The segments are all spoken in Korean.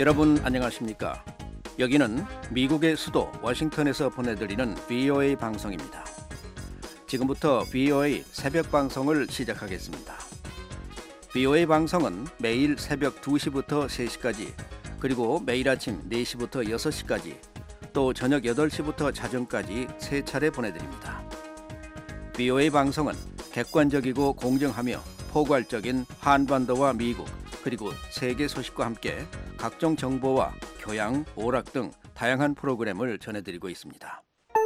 여러분 안녕하십니까? 여기는 미국의 수도 워싱턴에서 보내드리는 VOA 방송입니다. 지금부터 VOA 새벽 방송을 시작하겠습니다. VOA 방송은 매일 새벽 2시부터 3시까지, 그리고 매일 아침 4시부터 6시까지, 또 저녁 8시부터 자정까지 3차례 보내드립니다. VOA 방송은 객관적이고 공정하며 포괄적인 한반도와 미국, 그리고 세계 소식과 함께 각종 정보와 교양, 오락 등 다양한 프로그램을 전해드리고 있습니다.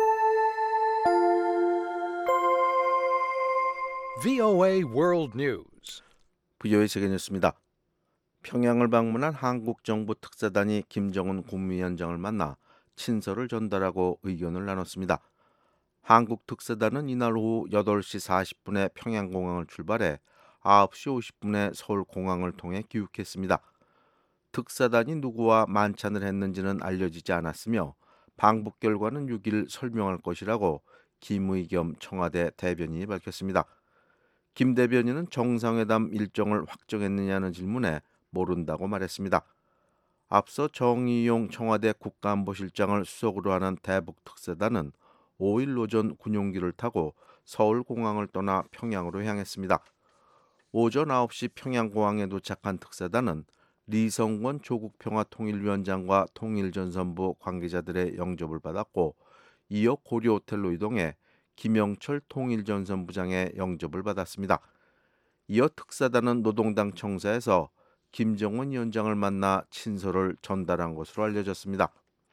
VOA World News. VOA 세계 뉴스입니다. 평양을 방문한 한국 정부 특사단이 김정은 국무위원장을 만나 친서를 전달하고 의견을 나눴습니다. 한국 특사단은 이날 오후 8시 40분에 평양공항을 출발해 9시 50분에 서울공항을 통해 귀국했습니다. 특사단이 누구와 만찬을 했는지는 알려지지 않았으며 방북 결과는 6일 설명할 것이라고 김의겸 청와대 대변인이 밝혔습니다. 김 대변인은 정상회담 일정을 확정했느냐는 질문에 모른다고 말했습니다. 앞서 정의용 청와대 국가안보실장을 수석으로 하는 대북 특사단은 5일 오전 군용기를 타고 서울공항을 떠나 평양으로 향했습니다. 오전 9시 평양공항에 도착한 특사단은 리성권 조국평화통일위원장과 통일전선부 관계자들의 영접을 받았고, 이어 고려호텔로 이동해 김영철 통일전선부장의 영접을 받았습니다. 이어 특사단은 노동당 청사에서 김정은 위원장을 만나 친서를 전달한 것으로 알려졌습니다.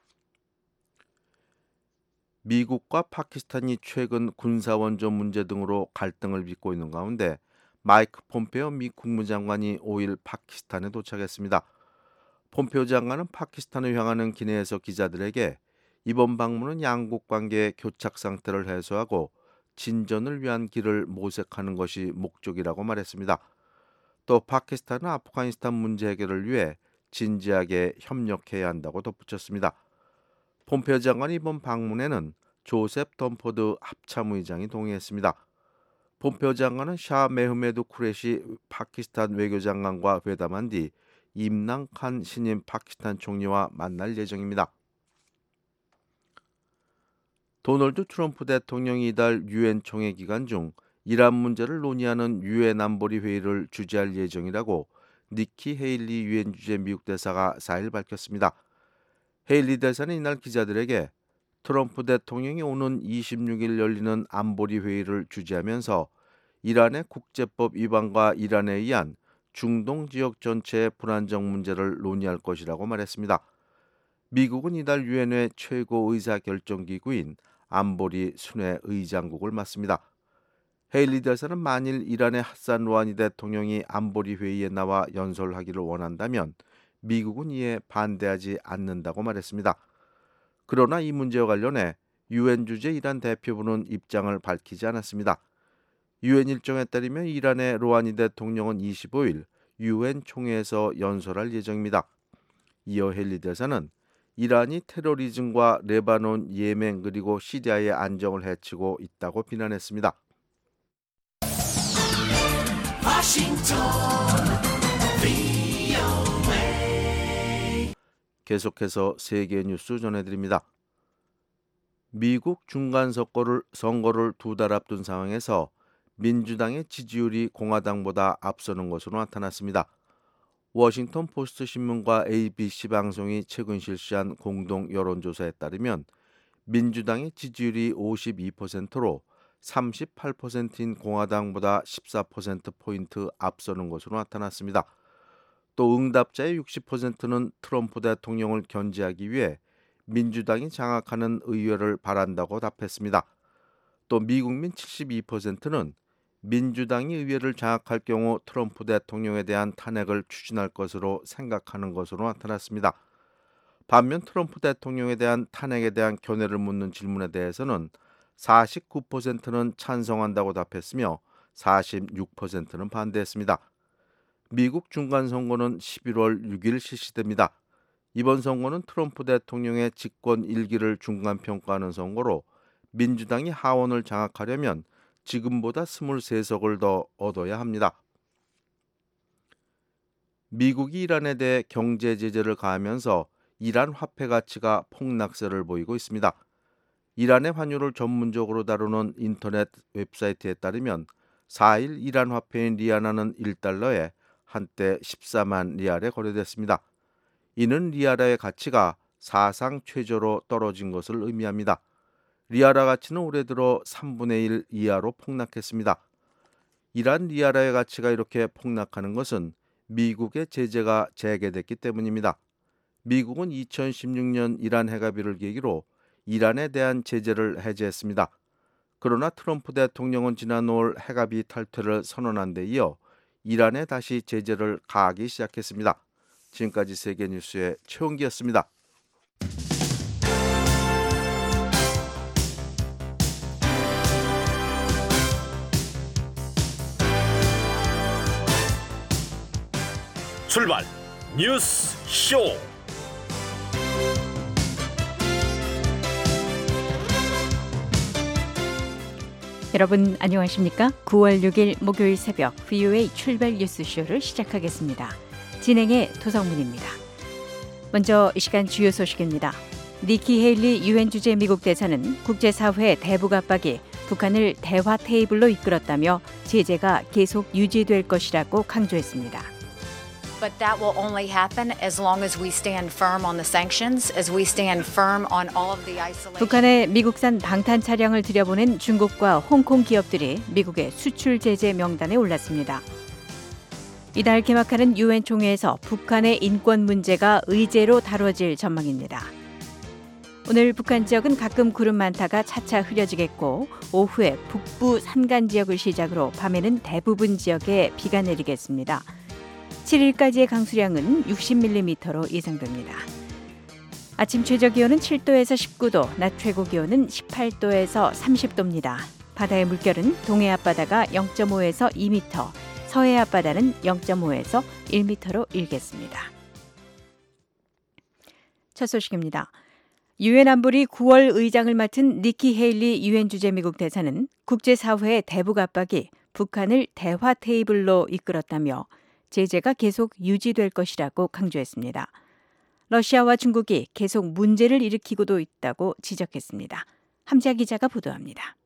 미국과 파키스탄이 최근 군사원조 문제 등으로 갈등을 빚고 있는 가운데 마이크 폼페오 미 국무장관이 5일 파키스탄에 도착했습니다. 폼페오 장관은 파키스탄을 향하는 기내에서 기자들에게 이번 방문은 양국 관계의 교착 상태를 해소하고 진전을 위한 길을 모색하는 것이 목적이라고 말했습니다. 또 파키스탄은 아프가니스탄 문제 해결을 위해 진지하게 협력해야 한다고 덧붙였습니다. 폼페오 장관이 이번 방문에는 조셉 덤포드 합참의장이 동의했습니다. 폼페오 장관은 샤 메흐메드 쿠레시 파키스탄 외교장관과 회담한 뒤 임랑 칸 신임 파키스탄 총리와 만날 예정입니다. 도널드 트럼프 대통령이 이달 유엔 총회 기간 중 이란 문제를 논의하는 유엔 안보리 회의를 주재할 예정이라고 니키 헤일리 유엔 주재 미국 대사가 4일 밝혔습니다. 헤일리 대사는 이날 기자들에게 트럼프 대통령이 오는 26일 열리는 안보리 회의를 주재하면서 이란의 국제법 위반과 이란에 의한 중동 지역 전체의 불안정 문제를 논의할 것이라고 말했습니다. 미국은 이달 유엔의 최고 의사결정기구인 안보리 순회 의장국을 맡습니다. 헤일리 대사는 만일 이란의 하산 루하니 대통령이 안보리 회의에 나와 연설하기를 원한다면 미국은 이에 반대하지 않는다고 말했습니다. 그러나 이 문제와 관련해 유엔 주재 이란 대표부는 입장을 밝히지 않았습니다. 유엔 일정에 따르면 이란의 루하니 대통령은 25일 유엔 총회에서 연설할 예정입니다. 이어 헬리 대사는 이란이 테러리즘과 레바논, 예멘 그리고 시리아의 안정을 해치고 있다고 비난했습니다. 계속해서 세계 뉴스 전해드립니다. 미국 중간 선거를 2달 앞둔 상황에서 민주당의 지지율이 공화당보다 앞서는 것으로 나타났습니다. 워싱턴 포스트 신문과 ABC 방송이 최근 실시한 공동 여론조사에 따르면 민주당의 지지율이 52%로 38%인 공화당보다 14%포인트 앞서는 것으로 나타났습니다. 또 응답자의 60%는 트럼프 대통령을 견제하기 위해 민주당이 장악하는 의회를 바란다고 답했습니다. 또 미국민 72%는 민주당이 의회를 장악할 경우 트럼프 대통령에 대한 탄핵을 추진할 것으로 생각하는 것으로 나타났습니다. 반면 트럼프 대통령에 대한 탄핵에 대한 견해를 묻는 질문에 대해서는 49%는 찬성한다고 답했으며 46%는 반대했습니다. 미국 중간선거는 11월 6일 실시됩니다. 이번 선거는 트럼프 대통령의 집권 1기를 중간평가하는 선거로 민주당이 하원을 장악하려면 지금보다 23석을 더 얻어야 합니다. 미국이 이란에 대해 경제 제재를 가하면서 이란 화폐 가치가 폭락세를 보이고 있습니다. 이란의 환율을 전문적으로 다루는 인터넷 웹사이트에 따르면 4일 이란 화폐인 리아나는 1달러에 한때 14만 리알에 거래됐습니다. 이는 리아라의 가치가 사상 최저로 떨어진 것을 의미합니다. 리아라 가치는 올해 들어 3분의 1 이하로 폭락했습니다. 이란 리아라의 가치가 이렇게 폭락하는 것은 미국의 제재가 재개됐기 때문입니다. 미국은 2016년 이란 핵합의를 계기로 이란에 대한 제재를 해제했습니다. 그러나 트럼프 대통령은 지난 5월 핵합의 탈퇴를 선언한 데 이어 이란에 다시 제재를 가하기 시작했습니다. 지금까지 세계뉴스의 최홍기였습니다. 출발 뉴스 쇼. 여러분 안녕하십니까? 9월 6일 목요일 새벽 VOA 출발 뉴스쇼를 시작하겠습니다. 진행의 도성문입니다. 먼저 이 시간 주요 소식입니다. 니키 헤일리 유엔 주재 미국 대사는 국제사회 대북 압박이 북한을 대화 테이블로 이끌었다며 제재가 계속 유지될 것이라고 강조했습니다. But that will only happen as long as we stand firm on the sanctions, as we stand firm on all of the isolation. 북한에 미국산 방탄 차량을 들여보낸 중국과 홍콩 기업들이 미국의 수출 제재 명단에 올랐습니다. 이달 개막하는 유엔 총회에서 북한의 인권 문제가 의제로 다뤄질 전망입니다. 오늘 북한 지역은 가끔 구름 많다가 차차 흐려지겠고 오후에 북부 산간 지역을 시작으로 밤에는 대부분 지역에 비가 내리겠습니다. 7일까지의 강수량은 60mm로 예상됩니다. 아침 최저 기온은 7도에서 19도, 낮 최고 기온은 18도에서 30도입니다. 바다의 물결은 동해 앞바다가 0.5에서 2m, 서해 앞바다는 0.5에서 1m로 일겠습니다. 첫 소식입니다. 유엔 안보리 9월 의장을 맡은 니키 헤일리 유엔 주재 미국 대사는 국제사회의 대북 압박이 북한을 대화 테이블로 이끌었다며 제재가 계속 유지될 것이라고 강조했습니다. 러시아와 중국이 계속 문제를 일으키고도 있다고 지적했습니다. 함지아 기자가 보도합니다.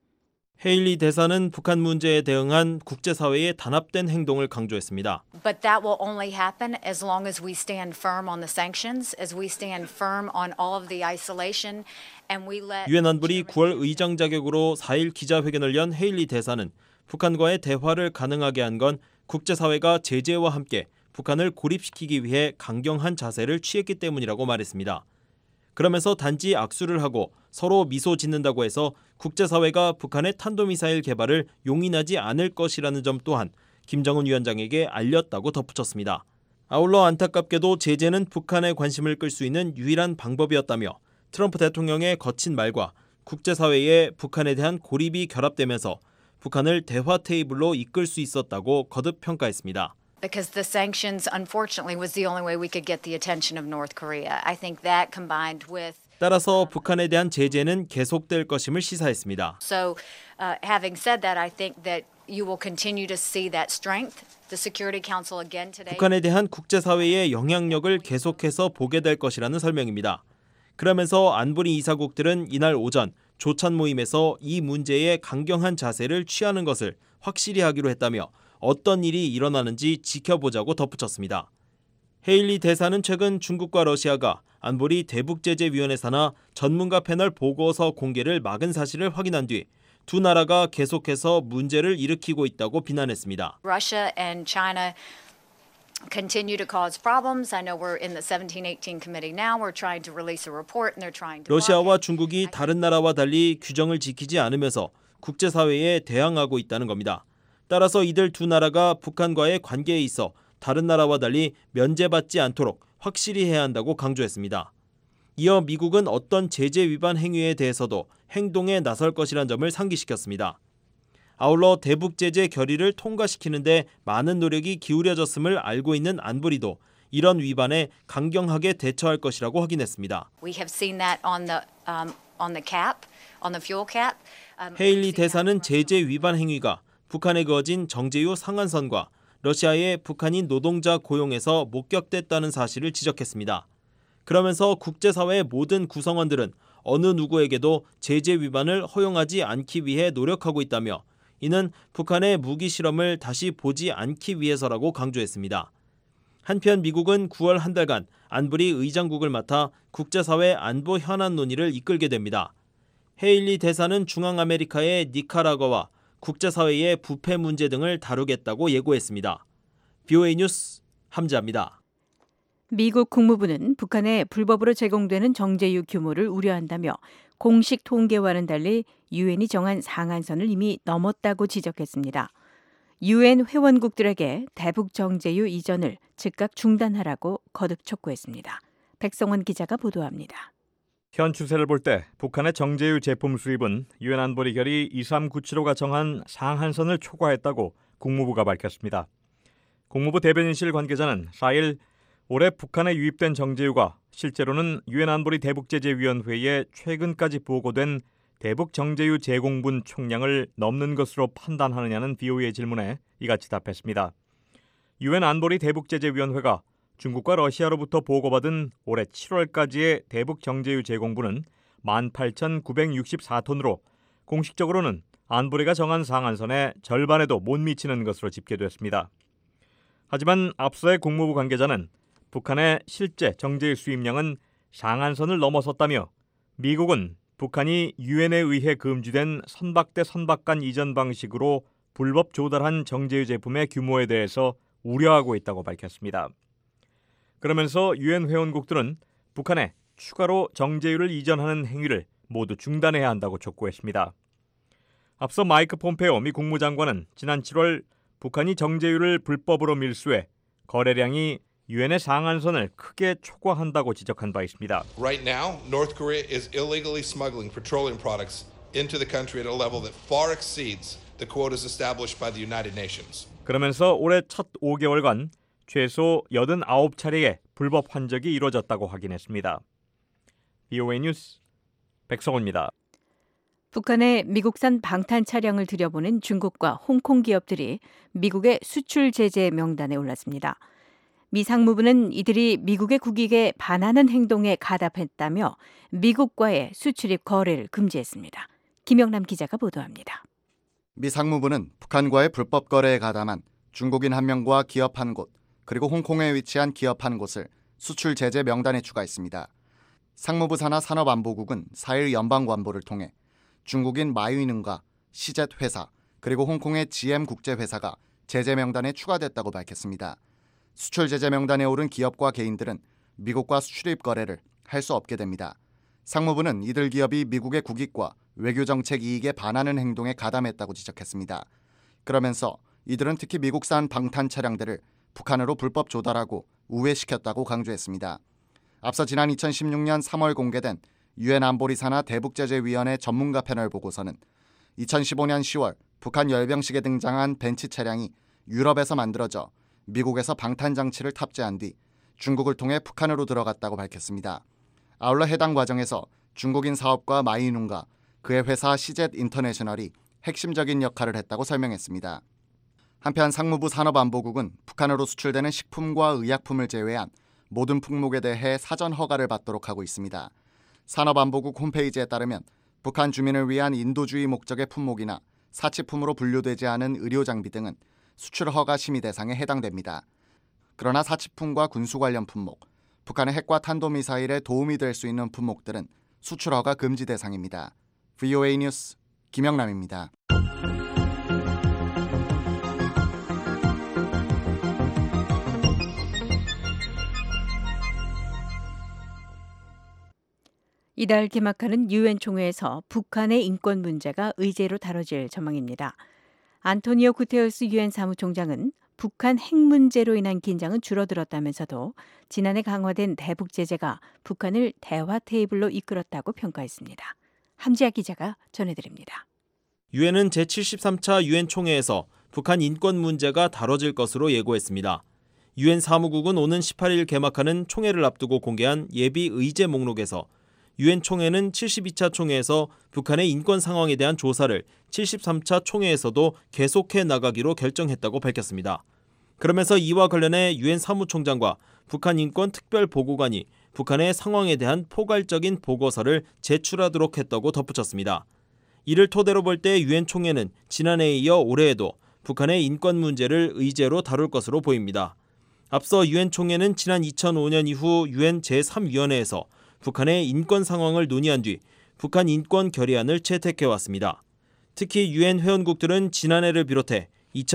헤일리 대사는 북한 문제에 대응한 국제사회의 단합된 행동을 강조했습니다. But that will only happen as long as we stand firm on the sanctions, as we stand firm on all of the isolation, and we let 유엔 안보리 9월 의장 자격으로 4일 기자회견을 연 헤일리 대사는 북한과의 대화를 가능하게 한 건 국제사회가 제재와 함께 북한을 고립시키기 위해 강경한 자세를 취했기 때문이라고 말했습니다. 그러면서 단지 악수를 하고 서로 미소 짓는다고 해서 국제사회가 북한의 탄도미사일 개발을 용인하지 않을 것이라는 점 또한 김정은 위원장에게 알렸다고 덧붙였습니다. 아울러 안타깝게도 제재는 북한의 관심을 끌 수 있는 유일한 방법이었다며 트럼프 대통령의 거친 말과 국제사회의 북한에 대한 고립이 결합되면서 북한을 대화 테이블로 이끌 수 있었다고 거듭 평가했습니다. Because the sanctions, unfortunately, was the only way we could get the attention of North Korea. I think that combined with 따라서 북한에 대한 제재는 계속될 것임을 시사했습니다. So, having said that, I think that you will continue to see that strength. The Security Council again today. 북한에 대한 국제사회의 영향력을 계속해서 보게 될 것이라는 설명입니다. 그러면서 안보리 이사국들은 이날 오전 조찬 모임에서 이 문제에 강경한 자세를 취하는 것을 확실히 하기로 했다며 어떤 일이 일어나는지 지켜보자고 덧붙였습니다. 헤일리 대사는 최근 중국과 러시아가 안보리 대북제재위원회 산하 전문가 패널 보고서 공개를 막은 사실을 확인한 뒤 두 나라가 계속해서 문제를 일으키고 있다고 비난했습니다. Russia and China continue to cause problems. I know we're in the 1718 committee now. We're trying to release a report and they're trying to 러시아와 중국이 다른 나라와 달리 규정을 지키지 않으면서 국제사회에 대항하고 있다는 겁니다. 따라서 이들 두 나라가 북한과의 관계에 있어 다른 나라와 달리 면제받지 않도록 확실히 해야 한다고 강조했습니다. 이어 미국은 어떤 제재 위반 행위에 대해서도 행동에 나설 것이란 점을 상기시켰습니다. 아울러 대북 제재 결의를 통과시키는 데 많은 노력이 기울여졌음을 알고 있는 안보리도 이런 위반에 강경하게 대처할 것이라고 확인했습니다. We have seen that on the cap, on the fuel cap. 헤일리 대사는 제재 위반 행위가 북한에 그어진 정제유 상한선과 러시아의 북한인 노동자 고용에서 목격됐다는 사실을 지적했습니다. 그러면서 국제사회의 모든 구성원들은 어느 누구에게도 제재 위반을 허용하지 않기 위해 노력하고 있다며 이는 북한의 무기 실험을 다시 보지 않기 위해서라고 강조했습니다. 한편 미국은 9월 한 달간 안보리 의장국을 맡아 국제사회 안보 현안 논의를 이끌게 됩니다. 헤일리 대사는 중앙아메리카의 니카라과와 국제사회의 부패 문제 등을 다루겠다고 예고했습니다. VOA 뉴스 함지아입니다. 미국 국무부는 북한에 불법으로 제공되는 정제유 규모를 우려한다며 공식 통계와는 달리 유엔이 정한 상한선을 이미 넘었다고 지적했습니다. 유엔 회원국들에게 대북 정제유 이전을 즉각 중단하라고 거듭 촉구했습니다. 백성원 기자가 보도합니다. 현 추세를 볼 때 북한의 정제유 제품 수입은 유엔 안보리 결의 2397호가 정한 상한선을 초과했다고 국무부가 밝혔습니다. 국무부 대변인실 관계자는 4일 올해 북한에 유입된 정제유가 실제로는 유엔 안보리 대북제재위원회에 최근까지 보고된 대북 정제유 제공분 총량을 넘는 것으로 판단하느냐는 BOE의 질문에 이같이 답했습니다. 유엔 안보리 대북제재위원회가 중국과 러시아로부터 보고받은 올해 7월까지의 대북 정제유 제공분은 18,964톤으로 공식적으로는 안보리가 정한 상한선의 절반에도 못 미치는 것으로 집계됐습니다. 하지만 앞서의 국무부 관계자는 북한의 실제 정제유 수입량은 상한선을 넘어섰다며 미국은 북한이 유엔에 의해 금지된 선박 대 선박 간 이전 방식으로 불법 조달한 정제유 제품의 규모에 대해서 우려하고 있다고 밝혔습니다. 그러면서 유엔 회원국들은 북한에 추가로 정제유를 이전하는 행위를 모두 중단해야 한다고 촉구했습니다. 앞서 마이크 폼페오 미 국무장관은 지난 7월 북한이 정제유를 불법으로 밀수해 거래량이 유엔의 상한선을 크게 초과한다고 지적한 바 있습니다. Right now, North Korea is illegally smuggling petroleum products into the country at a level that far exceeds the quotas established by the United Nations. 그러면서 올해 첫 5개월간 최소 89차례의 불법 환적이 이루어졌다고 확인했습니다. VOA 뉴스 백성호입니다. 북한에 미국산 방탄 차량을 들여보낸 중국과 홍콩 기업들이 미국의 수출 제재 명단에 올랐습니다. 미 상무부는 이들이 미국의 국익에 반하는 행동에 가담했다며 미국과의 수출입 거래를 금지했습니다. 김영남 기자가 보도합니다. 미 상무부는 북한과의 불법 거래에 가담한 중국인 1명과 기업 1곳, 그리고 홍콩에 위치한 기업 1곳을 수출 제재 명단에 추가했습니다. 상무부 산하 산업안보국은 4일 연방관보를 통해 중국인 마유이능과 시젯 회사, 그리고 홍콩의 GM국제회사가 제재 명단에 추가됐다고 밝혔습니다. 수출 제재 명단에 오른 기업과 개인들은 미국과 수출입 거래를 할 수 없게 됩니다. 상무부는 이들 기업이 미국의 국익과 외교정책 이익에 반하는 행동에 가담했다고 지적했습니다. 그러면서 이들은 특히 미국산 방탄 차량들을 북한으로 불법 조달하고 우회시켰다고 강조했습니다. 앞서 지난 2016년 3월 공개된 유엔 안보리 산하 대북제재위원회 전문가 패널 보고서는 2015년 10월 북한 열병식에 등장한 벤츠 차량이 유럽에서 만들어져 미국에서 방탄장치를 탑재한 뒤 중국을 통해 북한으로 들어갔다고 밝혔습니다. 아울러 해당 과정에서 중국인 사업가 마이눈과 그의 회사 시젯 인터내셔널이 핵심적인 역할을 했다고 설명했습니다. 한편 상무부 산업안보국은 북한으로 수출되는 식품과 의약품을 제외한 모든 품목에 대해 사전 허가를 받도록 하고 있습니다. 산업안보국 홈페이지에 따르면 북한 주민을 위한 인도주의 목적의 품목이나 사치품으로 분류되지 않은 의료장비 등은 수출 허가 심의 대상에 해당됩니다. 그러나 사치품과 군수 관련 품목, 북한의 핵과 탄도미사일에 도움이 될 수 있는 품목들은 수출 허가 금지 대상입니다. VOA 뉴스 김영남입니다. 이달 개막하는 유엔 총회에서 북한의 인권 문제가 의제로 다뤄질 전망입니다. 안토니오 구테우스 유엔 사무총장은 북한 핵 문제로 인한 긴장은 줄어들었다면서도 지난해 강화된 대북 제재가 북한을 대화 테이블로 이끌었다고 평가했습니다. 함지아 기자가 전해드립니다. 유엔은 제73차 유엔 총회에서 북한 인권 문제가 다뤄질 것으로 예고했습니다. 유엔 사무국은 오는 18일 개막하는 총회를 앞두고 공개한 예비 의제 목록에서 유엔 총회는 72차 총회에서 북한의 인권 상황에 대한 조사를 73차 총회에서도 계속해 나가기로 결정했다고 밝혔습니다. 그러면서 이와 관련해 유엔 사무총장과 북한 인권 특별보고관이 북한의 상황에 대한 포괄적인 보고서를 제출하도록 했다고 덧붙였습니다. 이를 토대로 볼 때 유엔 총회는 지난해에 이어 올해에도 북한의 인권 문제를 의제로 다룰 것으로 보입니다. 앞서 유엔 총회는 지난 2005년 이후 유엔 제3위원회에서 북한의 인권 상황을 논의한 뒤 북한 인권 결의안을 채택해왔습니다. 특히 유엔 회원국들은 지난해를 비롯해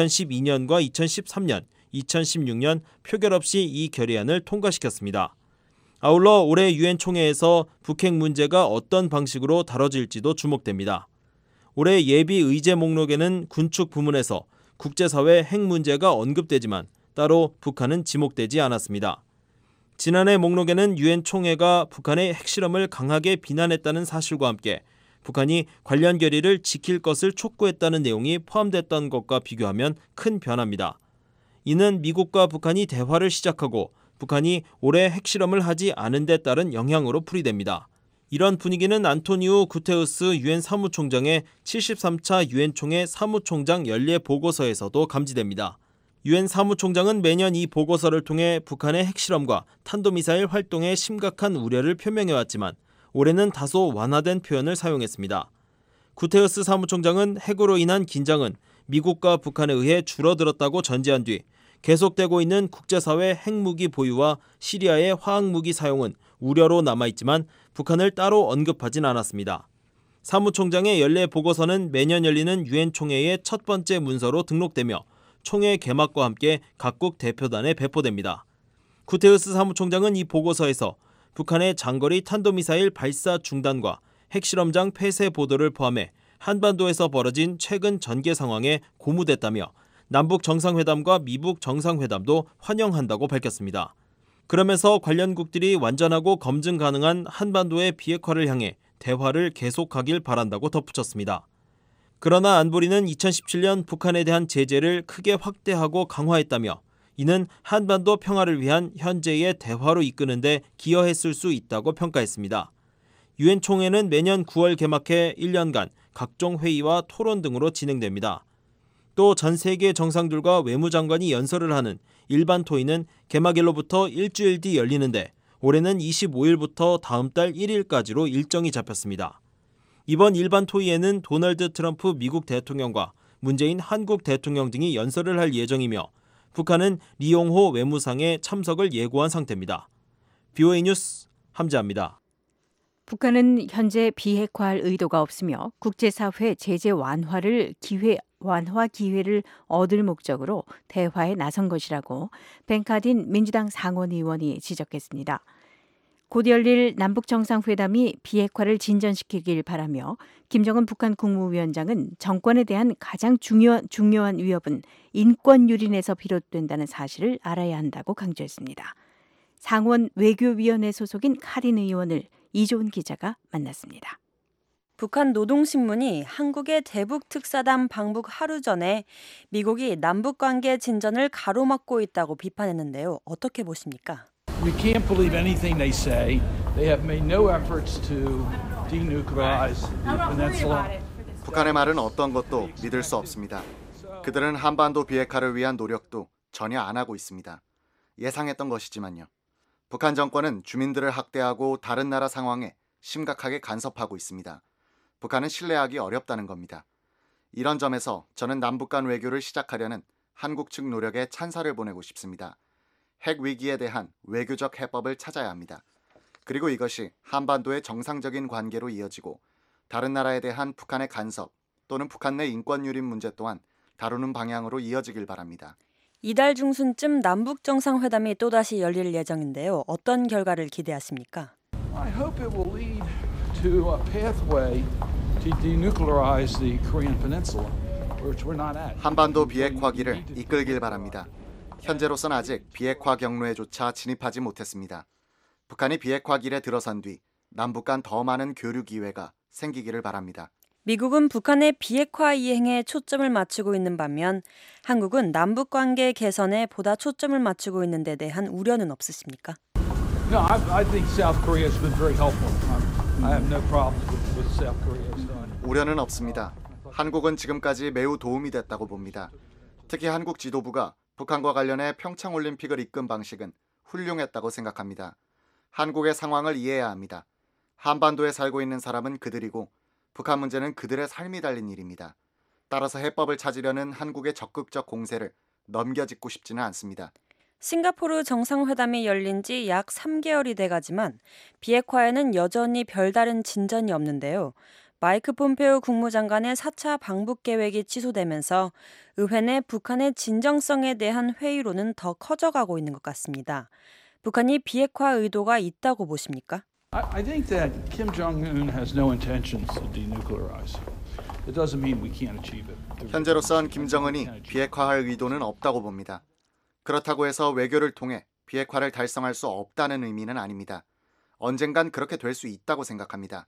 2012년과 2013년, 2016년 표결 없이 이 결의안을 통과시켰습니다. 아울러 올해 유엔 총회에서 북핵 문제가 어떤 방식으로 다뤄질지도 주목됩니다. 올해 예비 의제 목록에는 군축 부문에서 국제사회 핵 문제가 언급되지만 따로 북한은 지목되지 않았습니다. 지난해 목록에는 유엔 총회가 북한의 핵실험을 강하게 비난했다는 사실과 함께 북한이 관련 결의를 지킬 것을 촉구했다는 내용이 포함됐던 것과 비교하면 큰 변화입니다. 이는 미국과 북한이 대화를 시작하고 북한이 올해 핵실험을 하지 않은 데 따른 영향으로 풀이됩니다. 이런 분위기는 안토니오 구테우스 유엔 사무총장의 73차 유엔 총회 사무총장 연례 보고서에서도 감지됩니다. 유엔 사무총장은 매년 이 보고서를 통해 북한의 핵실험과 탄도미사일 활동에 심각한 우려를 표명해왔지만 올해는 다소 완화된 표현을 사용했습니다. 구테우스 사무총장은 핵으로 인한 긴장은 미국과 북한에 의해 줄어들었다고 전제한 뒤 계속되고 있는 국제사회 핵무기 보유와 시리아의 화학무기 사용은 우려로 남아있지만 북한을 따로 언급하진 않았습니다. 사무총장의 연례 보고서는 매년 열리는 유엔 총회의 첫 번째 문서로 등록되며 총회 개막과 함께 각국 대표단에 배포됩니다. 구테우스 사무총장은 이 보고서에서 북한의 장거리 탄도미사일 발사 중단과 핵실험장 폐쇄 보도를 포함해 한반도에서 벌어진 최근 전개 상황에 고무됐다며 남북 정상회담과 미북 정상회담도 환영한다고 밝혔습니다. 그러면서 관련국들이 완전하고 검증 가능한 한반도의 비핵화를 향해 대화를 계속하길 바란다고 덧붙였습니다. 그러나 안보리는 2017년 북한에 대한 제재를 크게 확대하고 강화했다며 이는 한반도 평화를 위한 현재의 대화로 이끄는 데 기여했을 수 있다고 평가했습니다. 유엔 총회는 매년 9월 개막해 1년간 각종 회의와 토론 등으로 진행됩니다. 또 전 세계 정상들과 외무장관이 연설을 하는 일반 토의는 개막일로부터 일주일 뒤 열리는데 올해는 25일부터 다음 달 1일까지로 일정이 잡혔습니다. 이번 일반 토의에는 도널드 트럼프 미국 대통령과 문재인 한국 대통령 등이 연설을 할 예정이며 북한은 리용호 외무상의 참석을 예고한 상태입니다. BOA 뉴스 함재합니다. 북한은 현재 비핵화할 의도가 없으며 국제사회 제재 완화 기회를 얻을 목적으로 대화에 나선 것이라고 벤카딘 민주당 상원의원이 지적했습니다. 곧 열릴 남북정상회담이 비핵화를 진전시키길 바라며 김정은 북한 국무위원장은 정권에 대한 가장 중요한 위협은 인권 유린에서 비롯된다는 사실을 알아야 한다고 강조했습니다. 상원 외교위원회 소속인 카린 의원을 이조은 기자가 만났습니다. 북한 노동신문이 한국의 대북 특사단 방북 하루 전에 미국이 남북관계 진전을 가로막고 있다고 비판했는데요. 어떻게 보십니까? We can't believe anything they say. They have made no efforts to denuclearize the peninsula. 북한의 말은 어떤 것도 믿을 수 없습니다. 그들은 한반도 비핵화를 위한 노력도 전혀 안 하고 있습니다. 예상했던 것이지만요. 북한 정권은 주민들을 학대하고 다른 나라 상황에 심각하게 간섭하고 있습니다. 북한은 신뢰하기 어렵다는 겁니다. 이런 점에서 저는 남북 간 외교를 시작하려는 한국 측 노력에 찬사를 보내고 싶습니다. 핵 위기에 대한 외교적 해법을 찾아야 합니다. 그리고 이것이 한반도의 정상적인 관계로 이어지고 다른 나라에 대한 북한의 간섭 또는 북한 내 인권 유린 문제 또한 다루는 방향으로 이어지길 바랍니다. 이달 중순쯤 남북 정상회담이 또다시 열릴 예정인데요. 어떤 결과를 기대하십니까? I hope it will lead to a pathway to denuclearize the Korean Peninsula, which we're not at. 한반도 비핵화기를 이끌길 바랍니다. 현재로서는 아직 비핵화 경로에조차 진입하지 못했습니다. 북한이 비핵화길에 들어선 뒤 남북 간 더 많은 교류 기회가 생기기를 바랍니다. 미국은 북한의 비핵화 이행에 초점을 맞추고 있는 반면 한국은 남북관계 개선에 보다 초점을 맞추고 있는 데 대한 우려는 없으십니까? No, I think South Korea has been very helpful. I have no problem with South Korea's done. 우려는 없습니다. 한국은 지금까지 매우 도움이 됐다고 봅니다. 특히 한국 지도부가 북한과 관련해 평창올림픽을 이끈 방식은 훌륭했다고 생각합니다. 한국의 상황을 이해해야 합니다. 한반도에 살고 있는 사람은 그들이고 북한 문제는 그들의 삶이 달린 일입니다. 따라서 해법을 찾으려는 한국의 적극적 공세를 넘겨짚고 싶지는 않습니다. 싱가포르 정상회담이 열린 지 약 3개월이 돼가지만 비핵화에는 여전히 별다른 진전이 없는데요. 마이크 폼페오 국무장관의 4차 방북 계획이 취소되면서 의회 내 북한의 진정성에 대한 회의론은 더 커져가고 있는 것 같습니다. 북한이 비핵화 의도가 있다고 보십니까? I think that Kim Jong-un has no intentions to denuclearize. It doesn't mean we can't achieve it. 현재로선 김정은이 비핵화할 의도는 없다고 봅니다. 그렇다고 해서 외교를 통해 비핵화를 달성할 수 없다는 의미는 아닙니다. 언젠간 그렇게 될 수 있다고 생각합니다.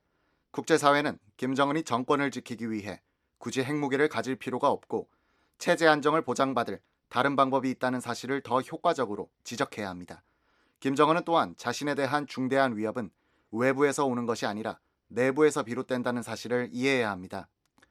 국제사회는 김정은이 정권을 지키기 위해 굳이 핵무기를 가질 필요가 없고 체제 안정을 보장받을 다른 방법이 있다는 사실을 더 효과적으로 지적해야 합니다. 김정은은 또한 자신에 대한 중대한 위협은 외부에서 오는 것이 아니라 내부에서 비롯된다는 사실을 이해해야 합니다.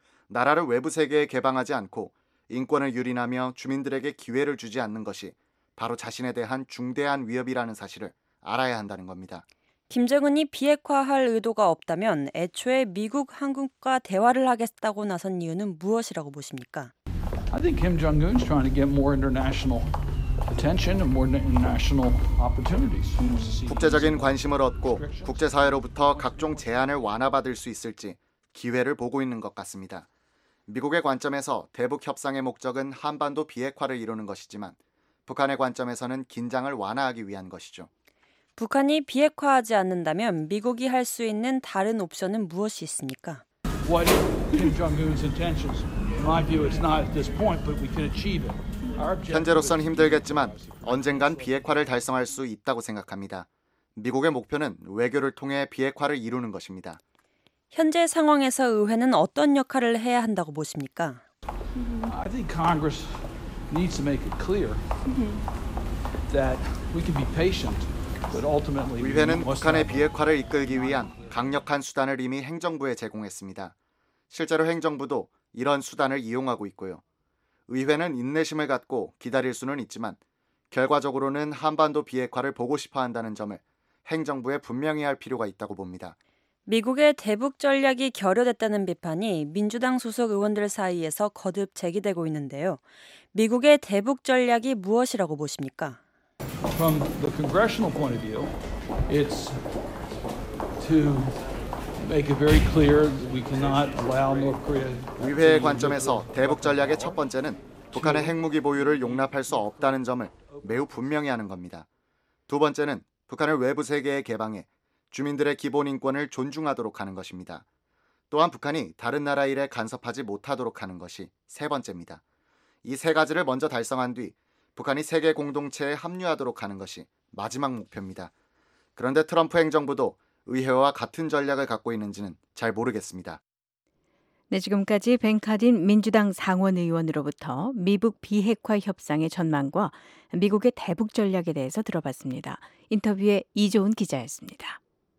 나라를 외부 세계에 개방하지 않고 인권을 유린하며 주민들에게 기회를 주지 않는 것이 바로 자신에 대한 중대한 위협이라는 사실을 알아야 한다는 겁니다. 김정은이 비핵화할 의도가 없다면 애초에 미국, 한국과 대화를 하겠다고 나선 이유는 무엇이라고 보십니까? I think Kim Jong-un's trying to get more international attention and more international opportunities. 국제적인 관심을 얻고 국제사회로부터 각종 제한을 완화받을 수 있을지 기회를 보고 있는 것 같습니다. 미국의 관점에서 대북 협상의 목적은 한반도 비핵화를 이루는 것이지만 북한의 관점에서는 긴장을 완화하기 위한 것이죠. 북한이 비핵화하지 않는다면 미국이 할 수 있는 다른 옵션은 무엇이 있습니까? What is Kim Jong-un's intentions? In my view, it's not at this point, but we can achieve it. 현재로선 힘들겠지만 언젠간 비핵화를 달성할 수 있다고 생각합니다. 미국의 목표는 외교를 통해 비핵화를 이루는 것입니다. 현재 상황에서 의회는 어떤 역할을 해야 한다고 보십니까? I think Congress needs to make it clear that we can be patient, but ultimately 의회는 북한의 비핵화를 이끌기 위한 강력한 수단을 이미 행정부에 제공했습니다. 실제로 행정부도 이런 수단을 이용하고 있고요. 의회는 인내심을 갖고 기다릴 수는 있지만 결과적으로는 한반도 비핵화를 보고 싶어 한다는 점을 행정부에 분명히 할 필요가 있다고 봅니다. 미국의 대북 전략이 결여됐다는 비판이 민주당 소속 의원들 사이에서 거듭 제기되고 있는데요. 미국의 대북 전략이 무엇이라고 보십니까? From the congressional point of view, it's to make it very clear that we cannot allow North Korea. 의회의 관점에서 대북 전략의 첫 번째는 북한의 핵무기 보유를 용납할 수 없다는 점을 매우 분명히 하는 겁니다. 두 번째는 북한을 외부 세계에 개방해 주민들의 기본 인권을 존중하도록 하는 것입니다. 또한 북한이 다른 나라 일에 간섭하지 못하도록 하는 것이 세 번째입니다. 이 세 가지를 먼저 달성한 뒤 북한이 세계 공동체에 합류하도록 하는 것이 마지막 목표입니다. 그런데 트럼프 행정부도 의회와 같은 전략을 갖고 있는지는 잘 모르겠습니다. 네, 지금까지 벤카딘 민주당 상원의원으로부터 미북 비핵화 협상의 전망과 미국의 대북 전략에 대해서 들어봤습니다. 인터뷰에 이조은 기자였습니다.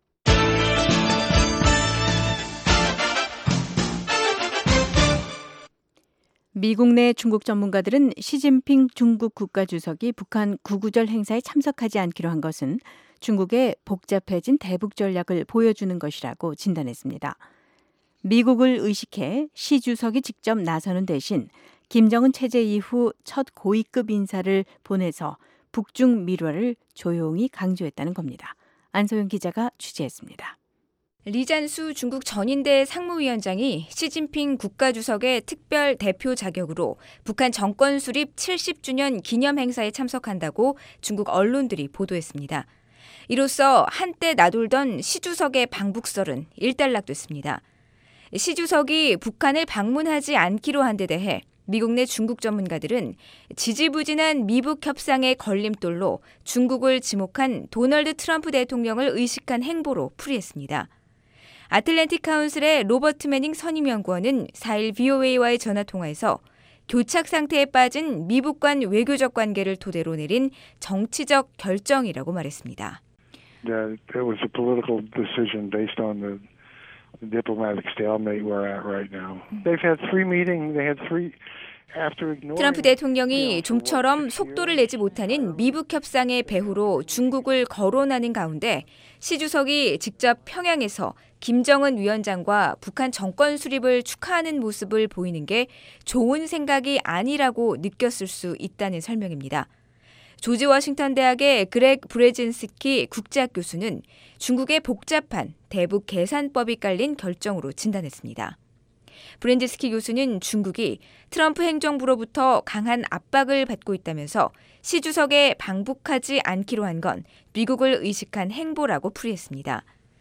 미국 내 중국 전문가들은 시진핑 중국 국가주석이 북한 구구절 행사에 참석하지 않기로 한 것은 중국의 복잡해진 대북 전략을 보여주는 것이라고 진단했습니다. 미국을 의식해 시 주석이 직접 나서는 대신 김정은 체제 이후 첫 고위급 인사를 보내서 북중 밀월을 조용히 강조했다는 겁니다. 안소영 기자가 취재했습니다. 리잔수 중국 전인대 상무위원장이 시진핑 국가주석의 특별 대표 자격으로 북한 정권 수립 70주년 기념 행사에 참석한다고 중국 언론들이 보도했습니다. 이로써 한때 나돌던 시 주석의 방북설은 일단락됐습니다. 시 주석이 북한을 방문하지 않기로 한 데 대해 미국 내 중국 전문가들은 지지부진한 미북 협상의 걸림돌로 중국을 지목한 도널드 트럼프 대통령을 의식한 행보로 풀이했습니다. 아틀랜틱 카운슬의 로버트 매닝 선임연구원은 4일 VOA와의 전화통화에서 교착 상태에 빠진 미북 간 외교적 관계를 토대로 내린 정치적 결정이라고 말했습니다. That it was a political decision based on the diplomatic stalemate we're at right now. They've had three meetings. They had three. 트럼프 대통령이 좀처럼 속도를 내지 못하는 미북 협상의 배후로 중국을 거론하는 가운데 시 주석이 직접 평양에서 김정은 위원장과 북한 정권 수립을 축하하는 모습을 보이는 게 좋은 생각이 아니라고 느꼈을 수 있다는 설명입니다. 조지 워싱턴 대학의 그렉 브레진스키 국제학 교수는 중국의 복잡한 대북 계산법이 깔린 결정으로 진단했습니다. 브렌지스키 교수는 중국이 트럼프 행정부로부터 강한 압박을 받고 있다면서 시 주석에 방북하지 않기로 한 건 미국을 의식한 행보라고 풀이했습니다.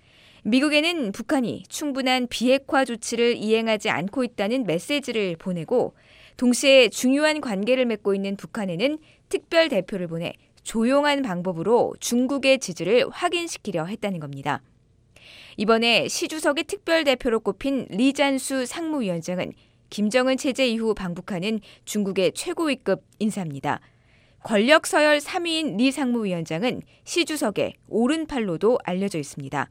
미국에는 북한이 충분한 비핵화 조치를 이행하지 않고 있다는 메시지를 보내고 동시에 중요한 관계를 맺고 있는 북한에는 특별 대표를 보내 조용한 방법으로 중국의 지지를 확인시키려 했다는 겁니다. 이번에 시 주석의 특별대표로 꼽힌 리 잔수 상무위원장은 김정은 체제 이후 방북하는 중국의 최고위급 인사입니다. 권력 서열 3위인 리 상무위원장은 시 주석의 오른팔로도 알려져 있습니다.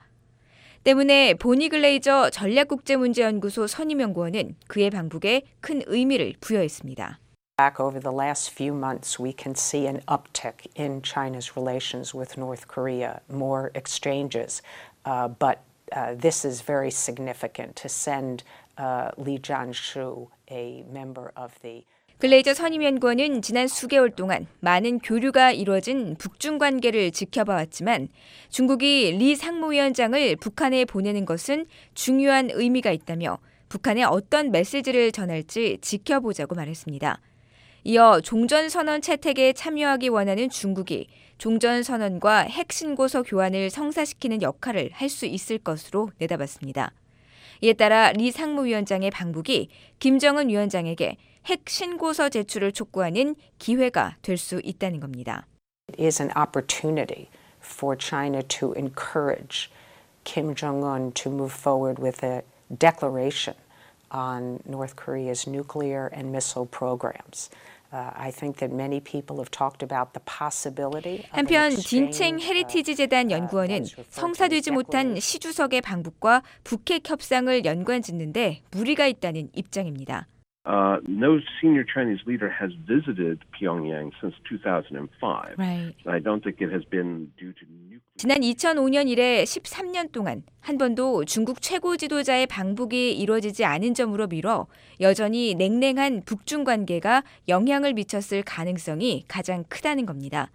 때문에 보니 글레이저 전략국제문제연구소 선임연구원은 그의 방북에 큰 의미를 부여했습니다. Back over the last few months, we can see an uptick in China's relations with North Korea, more exchanges, but this is very significant to send Li Jianshu, a member of the 글레이저 선임연구원은 지난 수개월 동안 많은 교류가 이루어진 북중 관계를 지켜봐왔지만 중국이 리 상무위원장을 북한에 보내는 것은 중요한 의미가 있다며 북한에 어떤 메시지를 전할지 지켜보자고 말했습니다. 이어 종전선언 채택에 참여하기 원하는 중국이 종전선언과 핵신고서 교환을 성사시키는 역할을 할 수 있을 것으로 내다봤습니다. 이에 따라 리 상무위원장의 방북이 김정은 위원장에게 핵신고서 제출을 촉구하는 기회가 될 수 있다는 겁니다. It is an opportunity for China to encourage Kim Jong-un to move forward with a declaration on North Korea's nuclear and missile programs. I think that many people have talked about the possibility. 한편 딘챙 헤리티지 재단 연구원은 성사되지 못한 시 주석의 방북과 북핵 협상을 연관짓는데 무리가 있다는 입장입니다. No senior Chinese leader has visited Pyongyang since 2005. Right. I don't think it has been due to nuclear. 지난 2005년 이래 13년 동안 한 번도 중국 최고 지도자의 방북이 이루어지지 않은 점으로 미뤄 여전히 냉랭한 북중 관계가 영향을 미쳤을 가능성이 가장 크다는 겁니다.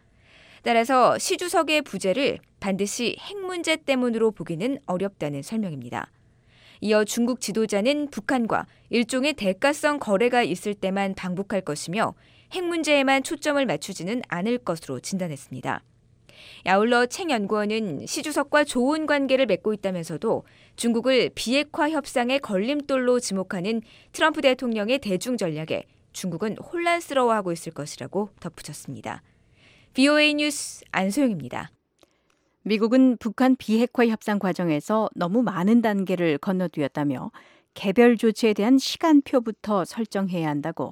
따라서 시 주석의 부재를 반드시 핵 문제 때문으로 보기는 어렵다는 설명입니다. 이어 중국 지도자는 북한과 일종의 대가성 거래가 있을 때만 방북할 것이며 핵 문제에만 초점을 맞추지는 않을 것으로 진단했습니다. 아울러 챙 연구원은 시 주석과 좋은 관계를 맺고 있다면서도 중국을 비핵화 협상의 걸림돌로 지목하는 트럼프 대통령의 대중 전략에 중국은 혼란스러워하고 있을 것이라고 덧붙였습니다. VOA 뉴스 안소영입니다. 미국은 북한 비핵화 협상 과정에서 너무 많은 단계를 건너뛰었다며 개별 조치에 대한 시간표부터 설정해야 한다고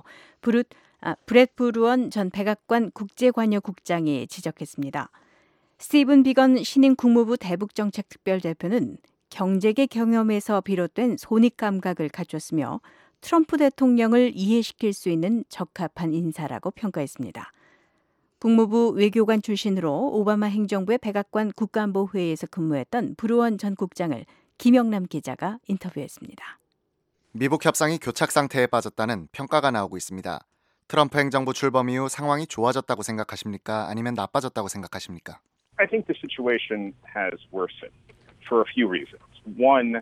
브렛 브루언 전 백악관 국제관여국장이 지적했습니다. 스티븐 비건 신임 국무부 대북정책특별대표는 경제계 경험에서 비롯된 손익감각을 갖췄으며 트럼프 대통령을 이해시킬 수 있는 적합한 인사라고 평가했습니다. 국무부 외교관 출신으로 오바마 행정부의 백악관 국가안보회의에서 근무했던 브루언 전 국장을 김영남 기자가 인터뷰했습니다. 미북 협상이 교착 상태에 빠졌다는 평가가 나오고 있습니다. 트럼프 행정부 출범 이후 상황이 좋아졌다고 생각하십니까? 아니면 나빠졌다고 생각하십니까? I think the situation has worsened for a few reasons. One,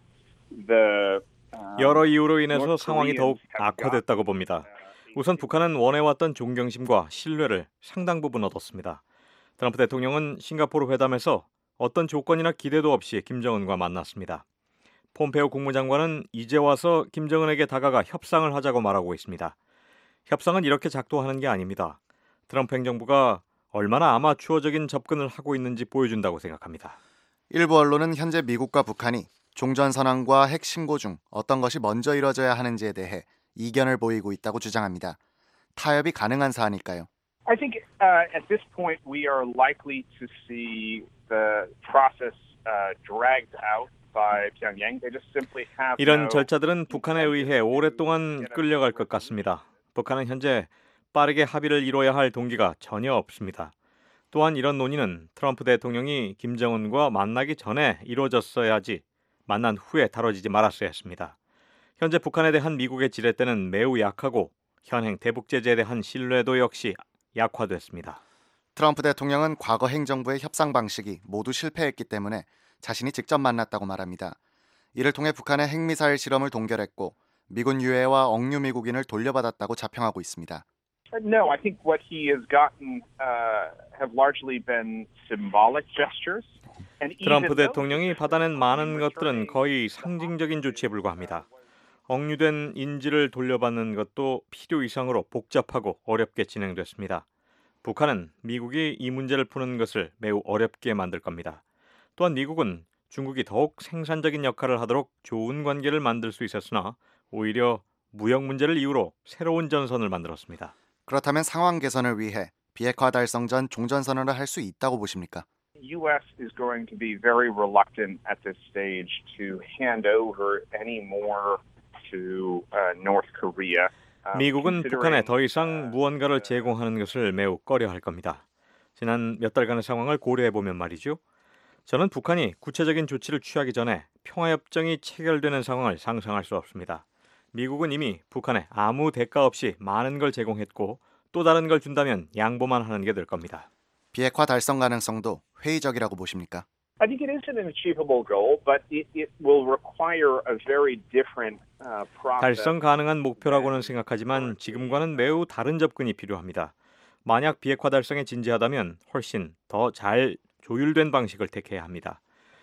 여러 이유로 인해서 상황이 더욱 악화됐다고 봅니다. 우선 북한은 원해왔던 존경심과 신뢰를 상당 부분 얻었습니다. 트럼프 대통령은 싱가포르 회담에서 어떤 조건이나 기대도 없이 김정은과 만났습니다. 폼페오 국무장관은 이제 와서 김정은에게 다가가 협상을 하자고 말하고 있습니다. 협상은 이렇게 작동하는 게 아닙니다. 트럼프 행정부가 얼마나 아마추어적인 접근을 하고 있는지 보여준다고 생각합니다. 일부 언론은 현재 미국과 북한이 종전선언과 핵 신고 중 어떤 것이 먼저 이뤄져야 하는지에 대해 이견을 보이고 있다고 주장합니다. 타협이 가능한 사안일까요? I think at this point we are likely to see the process dragged out by Pyongyang. They just simply have 이런 no 절차들은 북한에 의해 오랫동안 끌려갈 것 같습니다. 북한은 현재 빠르게 합의를 이뤄야 할 동기가 전혀 없습니다. 또한 이런 논의는 트럼프 대통령이 김정은과 만나기 전에 이루어졌어야지 만난 후에 다뤄지지 말았어야 했습니다. 현재 북한에 대한 미국의 지렛대는 매우 약하고 현행 대북 제재에 대한 신뢰도 역시 약화됐습니다. 트럼프 대통령은 과거 행정부의 협상 방식이 모두 실패했기 때문에 자신이 직접 만났다고 말합니다. 이를 통해 북한의 핵미사일 실험을 동결했고 미군 유해와 억류 미국인을 돌려받았다고 자평하고 있습니다. No, I think what he has gotten have largely been symbolic gestures. 트럼프 대통령이 받아낸 많은 것들은 거의 상징적인 조치에 불과합니다. 억류된 인질을 돌려받는 것도 필요 이상으로 복잡하고 어렵게 진행됐습니다. 북한은 미국이 이 문제를 푸는 것을 매우 어렵게 만들 겁니다. 또한 미국은 중국이 더욱 생산적인 역할을 하도록 좋은 관계를 만들 수 있었으나 오히려 무역 문제를 이유로 새로운 전선을 만들었습니다. 그렇다면 상황 개선을 위해 비핵화 달성 전 종전선언을 할 수 있다고 보십니까? U.S. is going to be very reluctant at this stage to hand over any more to North Korea. 미국은 북한에 더 이상 무언가를 제공하는 것을 매우 꺼려할 겁니다. 지난 몇 달간의 상황을 고려해보면 말이죠. 저는 북한이 구체적인 조치를 취하기 전에 평화협정이 체결되는 상황을 상상할 수 없습니다. 미국은 이미 북한에 아무 대가 없이 많은 걸 제공했고 또 다른 걸 준다면 양보만 하는 게 될 겁니다. 비핵화 달성 가능성도 회의적이라고 보십니까? I think it is an achievable goal, but it will require a very different process. 달성 가능한 목표라고는 생각하지만 지금과는 매우 다른 접근이 필요합니다. 만약 비핵화 달성에 진지하다면 훨씬 더 잘 조율된 방식을 택해야 합니다.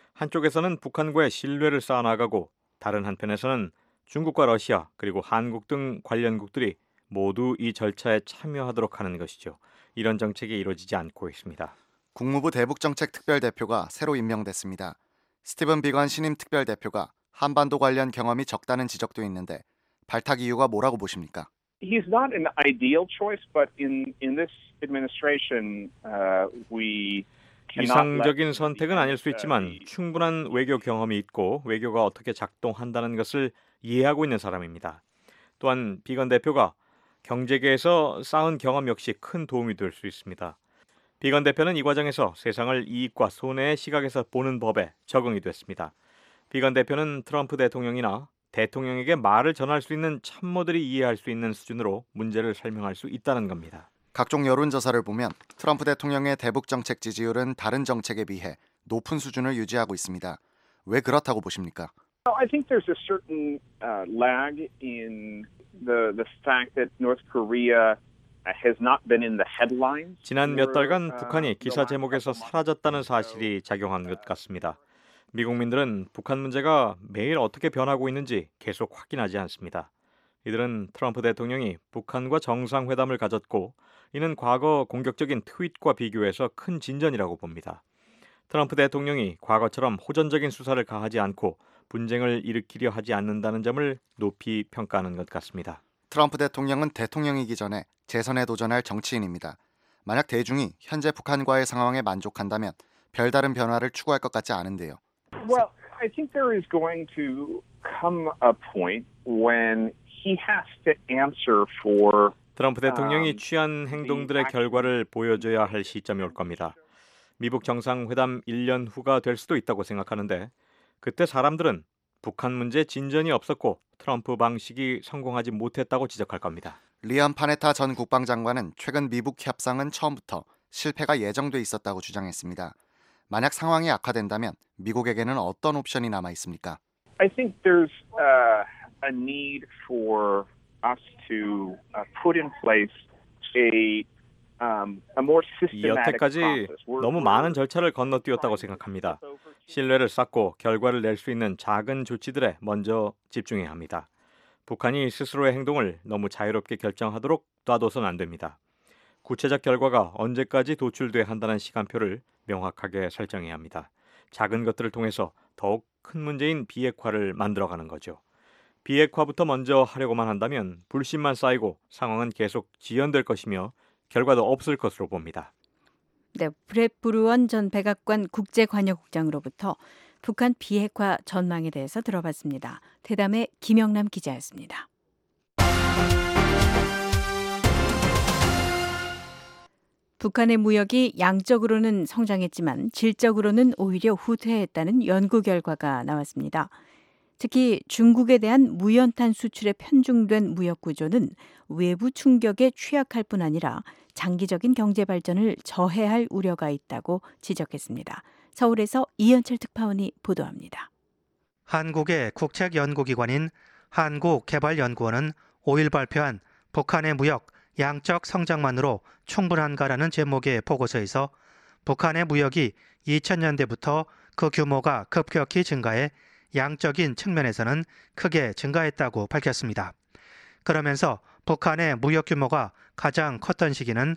한쪽에서는 북한과의 신뢰를 쌓아나가고 다른 한편에서는 중국과 러시아 그리고 한국 등 관련국들이 모두 이 절차에 참여하도록 하는 것이죠. 이런 정책이 이루어지지 않고 있습니다. 국무부 대북정책특별대표가 새로 임명됐습니다. 스티븐 비건 신임 특별대표가 한반도 관련 경험이 적다는 지적도 있는데 발탁 이유가 뭐라고 보십니까? He's not an ideal choice, but in this administration, we 이상적인 선택은 아닐 수 있지만 충분한 외교 경험이 있고 외교가 어떻게 작동한다는 것을 이해하고 있는 사람입니다. 또한 비건 대표가 경제계에서 쌓은 경험 역시 큰 도움이 될 수 있습니다. 비건 대표는 이 과정에서 세상을 이익과 손해의 시각에서 보는 법에 적응이 됐습니다. 비건 대표는 트럼프 대통령이나 대통령에게 말을 전할 수 있는 참모들이 이해할 수 있는 수준으로 문제를 설명할 수 있다는 겁니다. 각종 여론조사를 보면 트럼프 대통령의 대북 정책 지지율은 다른 정책에 비해 높은 수준을 유지하고 있습니다. 왜 그렇다고 보십니까? I think there's a certain lag in the fact that North Korea has not been in the headlines. 지난 몇 달간 북한이 기사 제목에서 사라졌다는 사실이 작용한 것 같습니다. 미국민들은 북한 문제가 매일 어떻게 변하고 있는지 계속 확인하지 않습니다. 이들은 트럼프 대통령이 북한과 정상회담을 가졌고 이는 과거 공격적인 트윗과 비교해서 큰 진전이라고 봅니다. 트럼프 대통령이 과거처럼 호전적인 수사를 가하지 않고 분쟁을 일으키려 하지 않는다는 점을 높이 평가하는 것 같습니다. 트럼프 대통령은 대통령이기 전에 재선에 도전할 정치인입니다. 만약 대중이 현재 북한과의 상황에 만족한다면 별다른 변화를 추구할 것 같지 않은데요. Well, I think there is going to come a point when he has to answer for 트럼프 대통령이 취한 행동들의 결과를 보여줘야 할 시점이 올 겁니다. 미북 정상회담 1년 후가 될 수도 있다고 생각하는데 그때 사람들은 북한 문제 진전이 없었고 트럼프 방식이 성공하지 못했다고 지적할 겁니다. 리언 파네타 전 국방장관은 최근 미북 협상은 처음부터 실패가 예정돼 있었다고 주장했습니다. 만약 상황이 악화된다면 미국에게는 어떤 옵션이 남아 있습니까? I think there's a need for us to put in place a more systematic 여태까지 process. 너무 많은 절차를 건너뛰었다고 생각합니다. 신뢰를 쌓고 결과를 낼 수 있는 작은 조치들에 먼저 집중해야 합니다. 북한이 스스로의 행동을 너무 자유롭게 결정하도록 놔둬서는 안 됩니다. 구체적 결과가 언제까지 도출돼야 한다는 시간표를 명확하게 설정해야 합니다. 작은 것들을 통해서 더욱 큰 문제인 비핵화를 만들어가는 거죠. 비핵화부터 먼저 하려고만 한다면 불신만 쌓이고 상황은 계속 지연될 것이며 결과도 없을 것으로 봅니다. 네, 브렛 브루언 전 백악관 국제관여국장으로부터 북한 비핵화 전망에 대해서 들어봤습니다. 대담의 김영남 기자였습니다. 북한의 무역이 양적으로는 성장했지만 질적으로는 오히려 후퇴했다는 연구 결과가 나왔습니다. 특히 중국에 대한 무연탄 수출에 편중된 무역 구조는 외부 충격에 취약할 뿐 아니라 장기적인 경제 발전을 저해할 우려가 있다고 지적했습니다. 서울에서 이현철 특파원이 보도합니다. 한국의 국책연구기관인 한국개발연구원은 5일 발표한 북한의 무역 양적 성장만으로 충분한가라는 제목의 보고서에서 북한의 무역이 2000년대부터 그 규모가 급격히 증가해 양적인 측면에서는 크게 증가했다고 밝혔습니다. 그러면서 북한의 무역 규모가 가장 컸던 시기는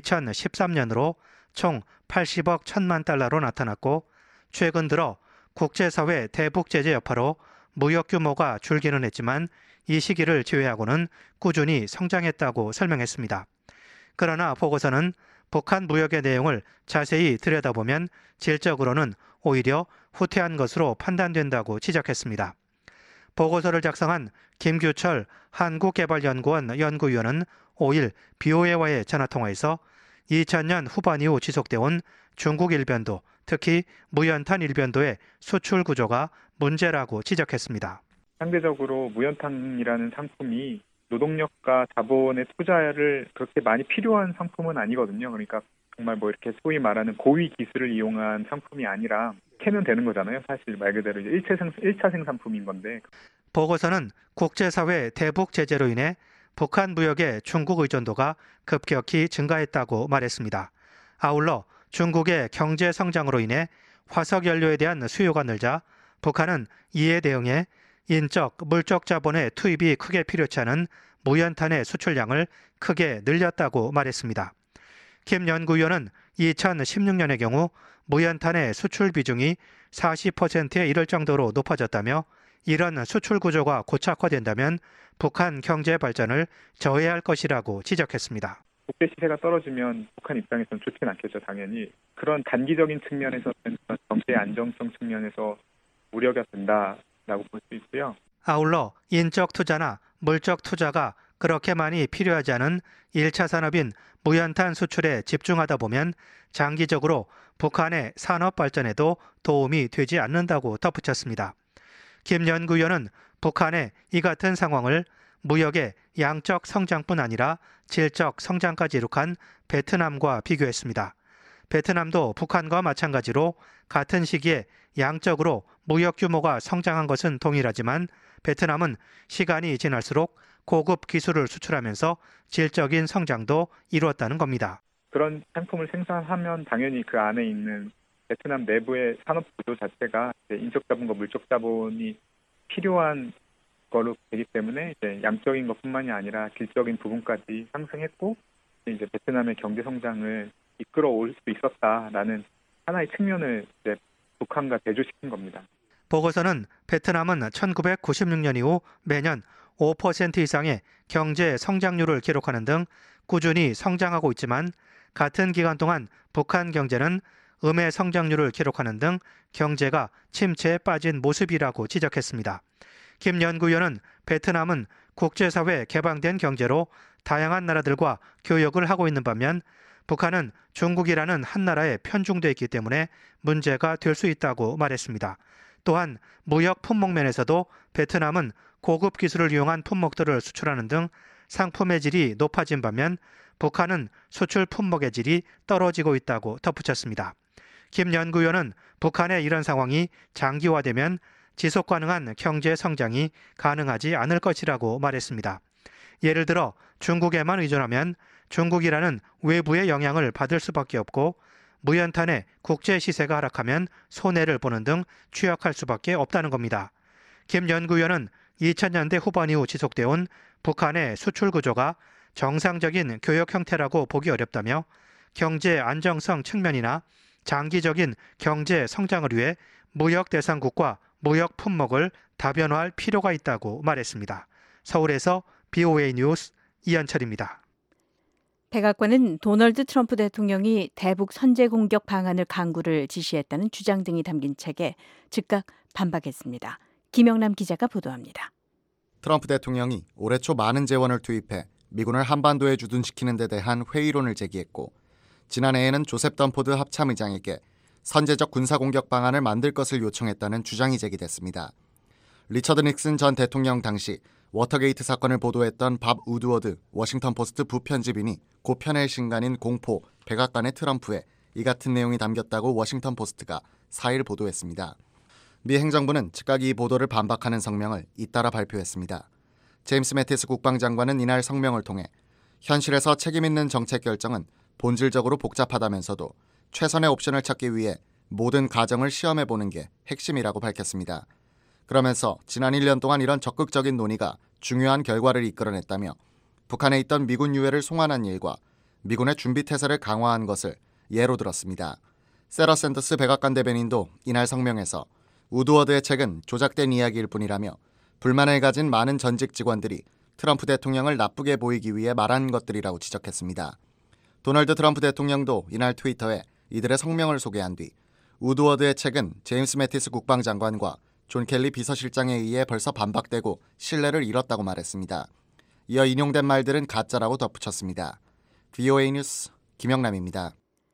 2013년으로 총 80억 1천만 달러로 나타났고 최근 들어 국제사회 대북 제재 여파로 무역 규모가 줄기는 했지만 이 시기를 제외하고는 꾸준히 성장했다고 설명했습니다. 그러나 보고서는 북한 무역의 내용을 자세히 들여다보면 질적으로는 오히려 후퇴한 것으로 판단된다고 지적했습니다. 보고서를 작성한 김규철 한국개발연구원 연구위원은 5일 BOA와의 전화통화에서 2000년 후반 이후 지속돼 온 중국 일변도, 특히 무연탄 일변도의 수출 구조가 문제라고 지적했습니다. 상대적으로 무연탄이라는 상품이 노동력과 자본의 투자를 그렇게 많이 필요한 상품은 아니거든요. 그러니까 정말 뭐 이렇게 소위 말하는 고위 기술을 이용한 상품이 아니라 캐면 되는 거잖아요. 사실 말 그대로 이제 1차 생산품인 건데. 보고서는 국제사회 대북 제재로 인해 북한 무역의 중국 의존도가 급격히 증가했다고 말했습니다. 아울러 중국의 경제 성장으로 인해 화석 연료에 대한 수요가 늘자 북한은 이에 대응해 인적, 물적 자본의 투입이 크게 필요치 않은 무연탄의 수출량을 크게 늘렸다고 말했습니다. 김 연구위원은 2016년의 경우 무연탄의 수출 비중이 40%에 이를 정도로 높아졌다며 이런 수출 구조가 고착화된다면 북한 경제 발전을 저해할 것이라고 지적했습니다. 국제 시세가 떨어지면 북한 입장에서는 좋진 않겠죠, 당연히. 그런 단기적인 측면에서는 경제 안정성 측면에서 우려가 된다라고 볼 수 있고요. 아울러 인적 투자나 물적 투자가 그렇게 많이 필요하지 않은 1차 산업인 무연탄 수출에 집중하다 보면 장기적으로 북한의 산업 발전에도 도움이 되지 않는다고 덧붙였습니다. 김 연구위원은 북한의 이 같은 상황을 무역의 양적 성장뿐 아니라 질적 성장까지 이룩한 베트남과 비교했습니다. 베트남도 북한과 마찬가지로 같은 시기에 양적으로 무역 규모가 성장한 것은 동일하지만 베트남은 시간이 지날수록 고급 기술을 수출하면서 질적인 성장도 이루었다는 겁니다. 그런 상품을 생산하면 당연히 그 안에 있는 베트남 내부의 산업 구조 자체가 인적 자본과 물적 자본이 필요한 걸로 되기 때문에 이제 양적인 것뿐만이 아니라 질적인 부분까지 상승했고 이제 베트남의 경제 성장을 이끌어올 수 있었다라는 하나의 측면을 이제 북한과 대조시킨 겁니다. 보고서는 베트남은 1996년 이후 매년 5% 이상의 경제 성장률을 기록하는 등 꾸준히 성장하고 있지만 같은 기간 동안 북한 경제는 음의 성장률을 기록하는 등 경제가 침체에 빠진 모습이라고 지적했습니다. 김 연구위원은 베트남은 국제사회 개방된 경제로 다양한 나라들과 교역을 하고 있는 반면 북한은 중국이라는 한 나라에 편중돼 있기 때문에 문제가 될 수 있다고 말했습니다. 또한 무역 품목 면에서도 베트남은 고급 기술을 이용한 품목들을 수출하는 등 상품의 질이 높아진 반면 북한은 수출 품목의 질이 떨어지고 있다고 덧붙였습니다. 김 연구위원은 북한의 이런 상황이 장기화되면 지속 가능한 경제 성장이 가능하지 않을 것이라고 말했습니다. 예를 들어 중국에만 의존하면 중국이라는 외부의 영향을 받을 수밖에 없고 무연탄의 국제 시세가 하락하면 손해를 보는 등 취약할 수밖에 없다는 겁니다. 김 연구위원은 2000년대 후반 이후 지속되어 온 북한의 수출 구조가 정상적인 교역 형태라고 보기 어렵다며 경제 안정성 측면이나 장기적인 경제 성장을 위해 무역 대상국과 무역 품목을 다변화할 필요가 있다고 말했습니다. 서울에서 BOA 뉴스 이현철입니다. 백악관은 도널드 트럼프 대통령이 대북 선제 공격 방안을 강구를 지시했다는 주장 등이 담긴 책에 즉각 반박했습니다. 김영남 기자가 보도합니다. 트럼프 대통령이 올해 초 많은 재원을 투입해 미군을 한반도에 주둔시키는 데 대한 회의론을 제기했고 지난해에는 조셉 던포드 합참의장에게 선제적 군사공격 방안을 만들 것을 요청했다는 주장이 제기됐습니다. 리처드 닉슨 전 대통령 당시 워터게이트 사건을 보도했던 밥 우드워드 워싱턴 포스트 부편집인이 고편의 신간인 공포 백악관의 트럼프에 이 같은 내용이 담겼다고 워싱턴 포스트가 4일 보도했습니다. 미 행정부는 즉각 이 보도를 반박하는 성명을 잇따라 발표했습니다. 제임스 매티스 국방장관은 이날 성명을 통해 현실에서 책임 있는 정책 결정은 본질적으로 복잡하다면서도 최선의 옵션을 찾기 위해 모든 가정을 시험해보는 게 핵심이라고 밝혔습니다. 그러면서 지난 1년 동안 이런 적극적인 논의가 중요한 결과를 이끌어냈다며 북한에 있던 미군 유해를 송환한 일과 미군의 준비태세를 강화한 것을 예로 들었습니다. 세라 샌더스 백악관 대변인도 이날 성명에서 우드워드의 책은 조작된 이야기일 뿐이라며 불만을 가진 많은 전직 직원들이 트럼프 대통령을 나쁘게 보이기 위해 말한 것들이라고 지적했습니다. 도널드 트럼프 대통령도 이날 트위터에 이들의 성명을 소개한 뒤 우드워드의 책은 제임스 매티스 국방장관과 존 켈리 비서실장에 의해 벌써 반박되고 신뢰를 잃었다고 말했습니다. 이어 인용된 말들은 가짜라고 덧붙였습니다. VOA 뉴스 김영남입니다.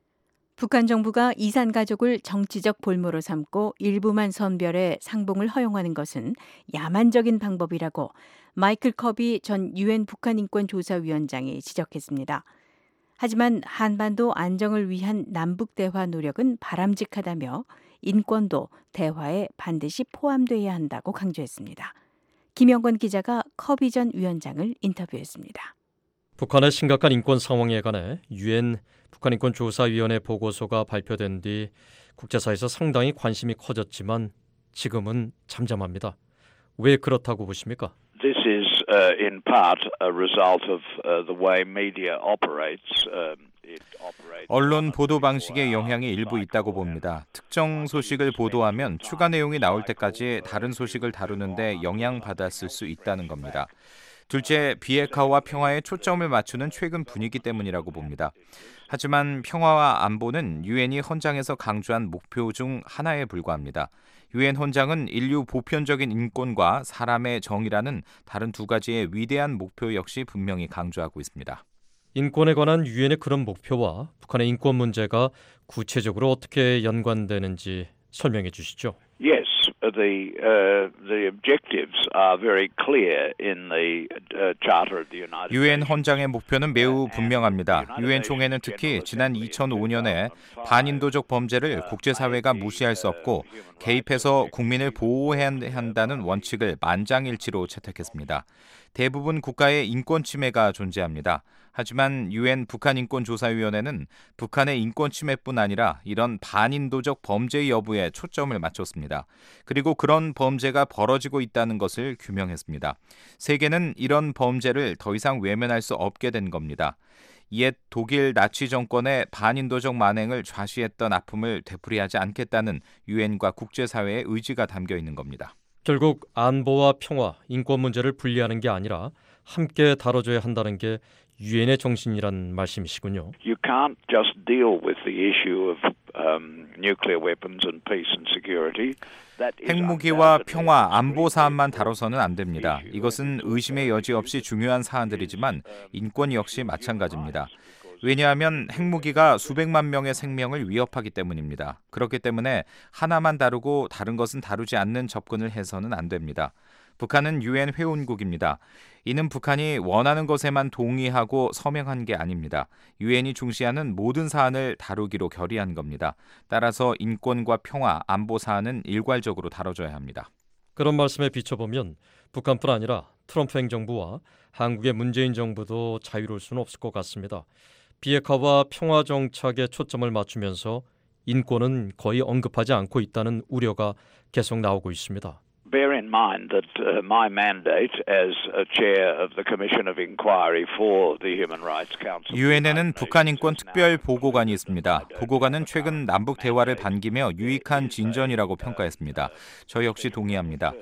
북한 정부가 이산 가족을 정치적 볼모로 삼고 일부만 선별해 상봉을 허용하는 것은 야만적인 방법이라고 마이클 커비 전 유엔 북한인권조사위원장이 지적했습니다. 하지만 한반도 안정을 위한 남북 대화 노력은 바람직하다며 인권도 대화에 반드시 포함돼야 한다고 강조했습니다. 김영권 기자가 커비 전 위원장을 인터뷰했습니다. 북한의 심각한 인권 상황에 관해 유엔 북한인권조사위원회 보고서가 발표된 뒤 국제사회에서 상당히 관심이 커졌지만 지금은 잠잠합니다. 왜 그렇다고 보십니까? This is in part a result of the way media operates. 언론 보도 방식의 영향이 일부 있다고 봅니다. 특정 소식을 보도하면 추가 내용이 나올 때까지 다른 소식을 다루는데 영향받았을 수 있다는 겁니다. 둘째, 비핵화와 평화에 초점을 맞추는 최근 분위기 때문이라고 봅니다. 하지만 평화와 안보는 유엔이 헌장에서 강조한 목표 중 하나에 불과합니다. 유엔 헌장은 인류 보편적인 인권과 사람의 정의라는 다른 두 가지의 위대한 목표 역시 분명히 강조하고 있습니다. 인권에 관한 유엔의 그런 목표와 북한의 인권 문제가 구체적으로 어떻게 연관되는지 설명해 주시죠. Yes, the objectives are very clear in the Charter of the United Nations. 유엔 헌장의 목표는 매우 분명합니다. 유엔 총회는 특히 지난 2005년에 반인도적 범죄를 국제사회가 무시할 수 없고 개입해서 국민을 보호해야 한다는 원칙을 만장일치로 채택했습니다. 대부분 국가의 인권 침해가 존재합니다. 하지만 유엔 북한인권조사위원회는 북한의 인권 침해뿐 아니라 이런 반인도적 범죄 여부에 초점을 맞췄습니다. 그리고 그런 범죄가 벌어지고 있다는 것을 규명했습니다. 세계는 이런 범죄를 더 이상 외면할 수 없게 된 겁니다. 옛 독일 나치 정권의 반인도적 만행을 좌시했던 아픔을 되풀이하지 않겠다는 유엔과 국제사회의 의지가 담겨 있는 겁니다. 결국 안보와 평화, 인권 문제를 분리하는 게 아니라 함께 다뤄줘야 한다는 게 유엔의 정신이란 말씀이시군요. You can't just deal with the issue of nuclear weapons and peace and security. 핵무기와 평화, 안보 사안만 다뤄서는 안 됩니다. 이것은 의심의 여지 없이 중요한 사안들이지만 인권 역시 마찬가지입니다. 왜냐하면 핵무기가 수백만 명의 생명을 위협하기 때문입니다. 그렇기 때문에 하나만 다루고 다른 것은 다루지 않는 접근을 해서는 안 됩니다. 북한은 유엔 회원국입니다. 이는 북한이 원하는 것에만 동의하고 서명한 게 아닙니다. 유엔이 중시하는 모든 사안을 다루기로 결의한 겁니다. 따라서 인권과 평화, 안보 사안은 일괄적으로 다뤄져야 합니다. 그런 말씀에 비춰보면 북한뿐 아니라 트럼프 행정부와 한국의 문재인 정부도 자유로울 수는 없을 것 같습니다. 비핵화와 평화 정착에 초점을 맞추면서 인권은 거의 언급하지 않고 있다는 우려가 계속 나오고 있습니다. Bear in mind that my mandate as chair of the Commission of Inquiry for the Human Rights Council. 유엔에는 북한 인권 특별 보고관이 있습니다. 보고관은 최근 남북 대화를 반기며 유익한 진전이라고 평가했습니다. 저 역시 동의합니다.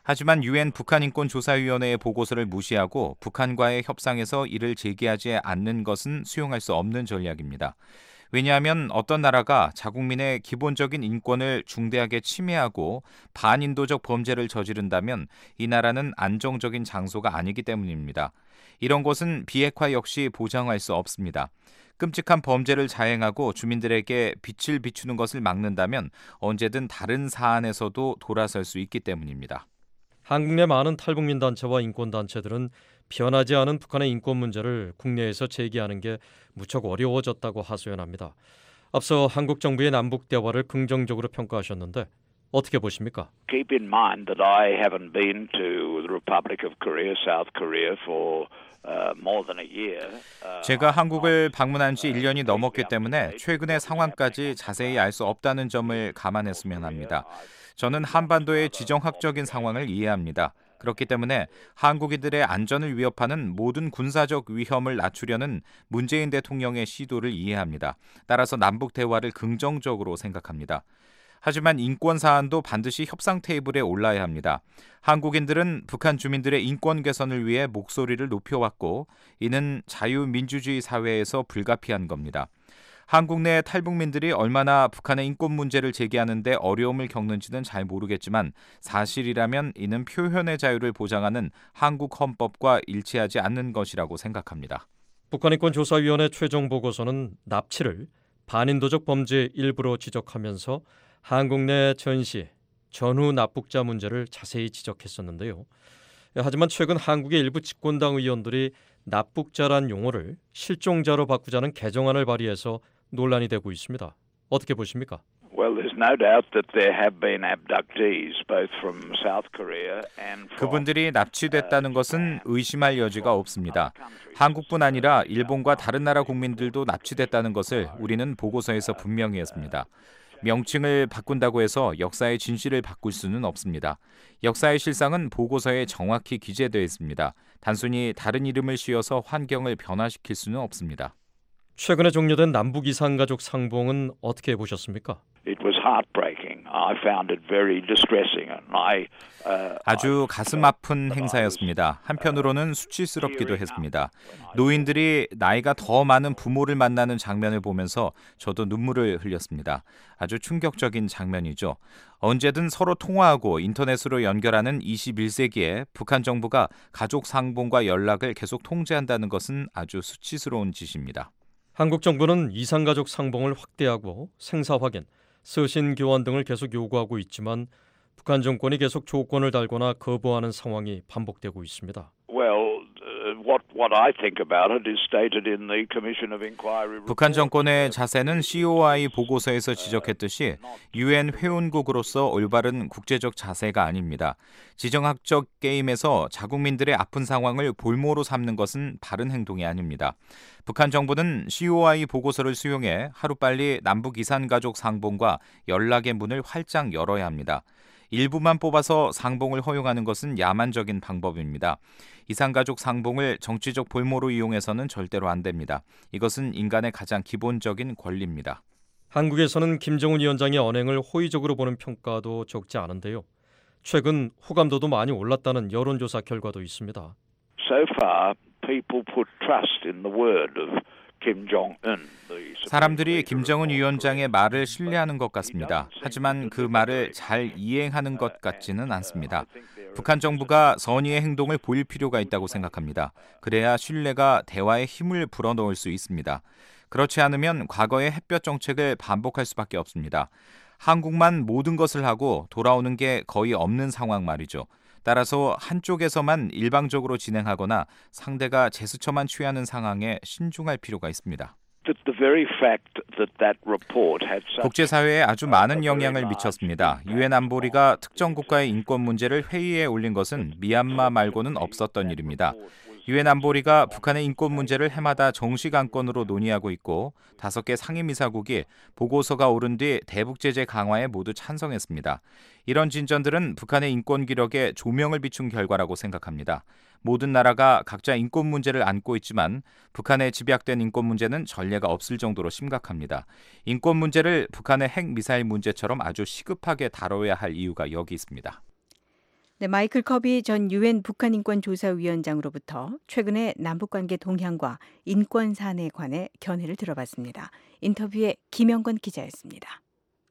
하지만 유엔 북한인권조사위원회의 보고서를 무시하고 북한과의 협상에서 이를 제기하지 않는 것은 수용할 수 없는 전략입니다. 왜냐하면 어떤 나라가 자국민의 기본적인 인권을 중대하게 침해하고 반인도적 범죄를 저지른다면 이 나라는 안정적인 장소가 아니기 때문입니다. 이런 것은 비핵화 역시 보장할 수 없습니다. 끔찍한 범죄를 자행하고 주민들에게 빛을 비추는 것을 막는다면 언제든 다른 사안에서도 돌아설 수 있기 때문입니다. 한국 내 많은 탈북민 단체와 인권단체들은 변하지 않은 북한의 인권 문제를 국내에서 제기하는 게 무척 어려워졌다고 하소연합니다. 앞서 한국 정부의 남북 대화를 긍정적으로 평가하셨는데 어떻게 보십니까? Keep in mind that I haven't been to the Republic of Korea, South Korea for more than a year. 제가 한국을 방문한 지 1년이 넘었기 때문에 최근의 상황까지 자세히 알 수 없다는 점을 감안했으면 합니다. 저는 한반도의 지정학적인 상황을 이해합니다. 그렇기 때문에 한국인들의 안전을 위협하는 모든 군사적 위험을 낮추려는 문재인 대통령의 시도를 이해합니다. 따라서 남북 대화를 긍정적으로 생각합니다. 하지만 인권 사안도 반드시 협상 테이블에 올라야 합니다. 한국인들은 북한 주민들의 인권 개선을 위해 목소리를 높여왔고 이는 자유민주주의 사회에서 불가피한 겁니다. 한국 내 탈북민들이 얼마나 북한의 인권 문제를 제기하는데 어려움을 겪는지는 잘 모르겠지만 사실이라면 이는 표현의 자유를 보장하는 한국 헌법과 일치하지 않는 것이라고 생각합니다. 북한인권조사위원회 최종 보고서는 납치를 반인도적 범죄의 일부로 지적하면서 한국 내 전시, 전후 납북자 문제를 자세히 지적했었는데요. 하지만 최근 한국의 일부 집권당 의원들이 납북자란 용어를 실종자로 바꾸자는 개정안을 발의해서 논란이 되고 있습니다. 어떻게 보십니까? Well, there's no doubt that there have been abductees both from South Korea and from 그분들이 납치됐다는 것은 의심할 여지가 없습니다. 한국뿐 아니라 일본과 다른 나라 국민들도 납치됐다는 것을 우리는 보고서에서 분명히 했습니다. 명칭을 바꾼다고 해서 역사의 진실을 바꿀 수는 없습니다. 역사의 실상은 보고서에 정확히 기재되어 있습니다. 단순히 다른 이름을 씌워서 환경을 변화시킬 수는 없습니다. 최근에 종료된 남북 이산가족 상봉은 어떻게 보셨습니까? It was heartbreaking. I found it very distressing. 아주 가슴 아픈 행사였습니다. 한편으로는 수치스럽기도 했습니다. 노인들이 나이가 더 많은 부모를 만나는 장면을 보면서 저도 눈물을 흘렸습니다. 아주 충격적인 장면이죠. 언제든 서로 통화하고 인터넷으로 연결하는 21세기에 북한 정부가 가족 상봉과 연락을 계속 통제한다는 것은 아주 수치스러운 짓입니다. 한국 정부는 이산가족 상봉을 확대하고 생사 확인, 서신 교환 등을 계속 요구하고 있지만 북한 정권이 계속 조건을 달거나 거부하는 상황이 반복되고 있습니다. Well, what I think about it is stated in the Commission of Inquiry. 북한 정권의 자세는 COI 보고서에서 지적했듯이 유엔 회원국으로서 올바른 국제적 자세가 아닙니다. 지정학적 게임에서 자국민들의 아픈 상황을 볼모로 삼는 것은 바른 행동이 아닙니다. 북한 정부는 COI 보고서를 수용해 하루빨리 남북 이산가족 상봉과 연락의 문을 활짝 열어야 합니다. 일부만 뽑아서 상봉을 허용하는 것은 야만적인 방법입니다. 이산가족 상봉을 정치적 볼모로 이용해서는 절대로 안 됩니다. 이것은 인간의 가장 기본적인 권리입니다. 한국에서는 김정은 위원장의 언행을 호의적으로 보는 평가도 적지 않은데요. 최근 호감도도 많이 올랐다는 여론조사 결과도 있습니다. So far, people put trust in the word of Kim Jong-un. 사람들이 김정은 위원장의 말을 신뢰하는 것 같습니다. 하지만 그 말을 잘 이행하는 것 같지는 않습니다. 북한 정부가 선의의 행동을 보일 필요가 있다고 생각합니다. 그래야 신뢰가 대화의 힘을 불어넣을 수 있습니다. 그렇지 않으면 과거의 햇볕 정책을 반복할 수밖에 없습니다. 한국만 모든 것을 하고 돌아오는 게 거의 없는 상황 말이죠. 따라서 한쪽에서만 일방적으로 진행하거나 상대가 제스처만 취하는 상황에 신중할 필요가 있습니다. 국제사회에 아주 많은 영향을 미쳤습니다. 유엔 안보리가 특정 국가의 인권 문제를 회의에 올린 것은 미얀마 말고는 없었던 일입니다. 유엔 안보리가 북한의 인권 문제를 해마다 정식 안건으로 논의하고 있고 5개 상임이사국이 보고서가 오른 뒤 대북 제재 강화에 모두 찬성했습니다. 이런 진전들은 북한의 인권 기록에 조명을 비춘 결과라고 생각합니다. 모든 나라가 각자 인권 문제를 안고 있지만 북한의 집약된 인권 문제는 전례가 없을 정도로 심각합니다. 인권 문제를 북한의 핵 미사일 문제처럼 아주 시급하게 다뤄야 할 이유가 여기 있습니다. 네, 마이클 커비 전 유엔 북한인권조사위원장으로부터 최근의 남북관계 동향과 인권 사안에 관해 견해를 들어봤습니다. 인터뷰에 김영건 기자였습니다.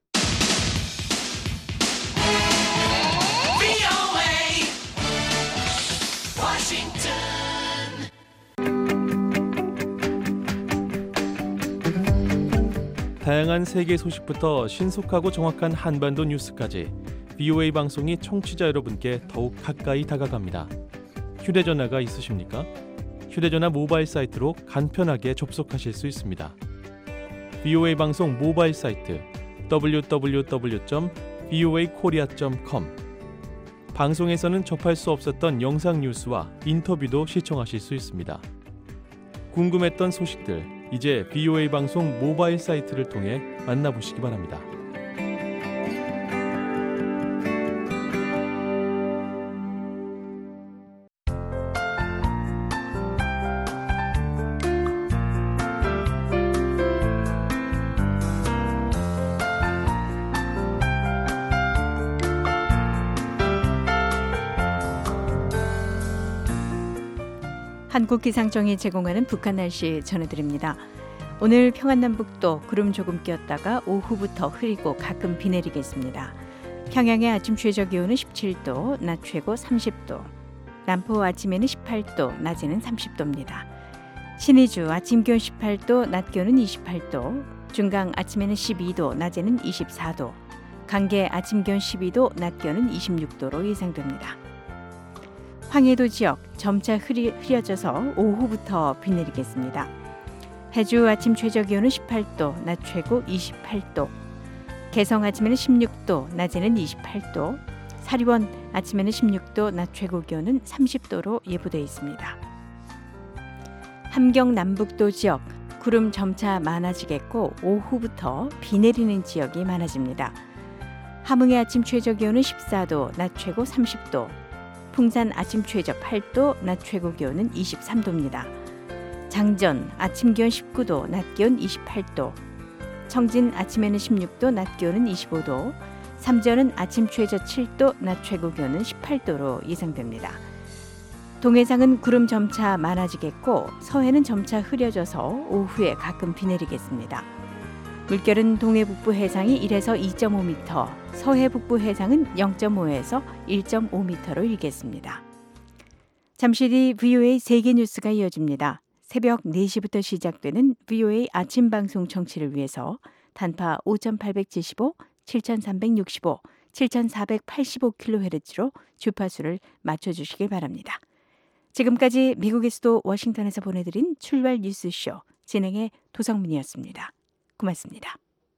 다양한 세계 소식부터 신속하고 정확한 한반도 뉴스까지 VOA 방송이 청취자 여러분께 더욱 가까이 다가갑니다. 휴대전화가 있으십니까? 휴대전화 모바일 사이트로 간편하게 접속하실 수 있습니다. VOA 방송 모바일 사이트 www.voakorea.com 방송에서는 접할 수 없었던 영상 뉴스와 인터뷰도 시청하실 수 있습니다. 궁금했던 소식들 이제 VOA 방송 모바일 사이트를 통해 만나보시기 바랍니다. 한국기상청이 제공하는 북한 날씨 전해드립니다. 오늘 평안남북도 구름 조금 끼었다가 오후부터 흐리고 가끔 비 내리겠습니다. 평양의 아침 최저 기온은 17도, 낮 최고 30도. 남포 아침에는 18도, 낮에는 30도입니다. 신의주 아침 기온 18도, 낮 기온은 28도. 중강 아침에는 12도, 낮에는 24도. 강계 아침 기온 12도, 낮 기온은 26도로 예상됩니다. 황해도 지역 점차 흐려져서 오후부터 비 내리겠습니다. 해주 아침 최저 기온은 18도, 낮 최고 28도. 개성 아침에는 16도, 낮에는 28도. 사리원 아침에는 16도, 낮 최고 기온은 30도로 예보되어 있습니다. 함경 남북도 지역 구름 점차 많아지겠고 오후부터 비 내리는 지역이 많아집니다. 함흥의 아침 최저 기온은 14도, 낮 최고 30도. 풍산 아침 최저 8도, 낮 최고 기온은 23도입니다. 장전 아침 기온 19도, 낮 기온 28도. 청진 아침에는 16도, 낮 기온은 25도. 삼전은 아침 최저 7도, 낮 최고 기온은 18도로 예상됩니다. 동해상은 구름 점차 많아지겠고 서해는 점차 흐려져서 오후에 가끔 비 내리겠습니다. 물결은 동해 북부 해상이 1에서 2.5m, 서해 북부 해상은 0.5에서 1.5m로 일겠습니다. 잠시 뒤 VOA 세계 뉴스가 이어집니다. 새벽 4시부터 시작되는 VOA 아침 방송 청취를 위해서 단파 5875, 7365, 7485kHz로 주파수를 맞춰주시길 바랍니다. 지금까지 미국의 수도 워싱턴에서 보내드린 출발 뉴스쇼 진행의 도성민이었습니다. 고맙습니다.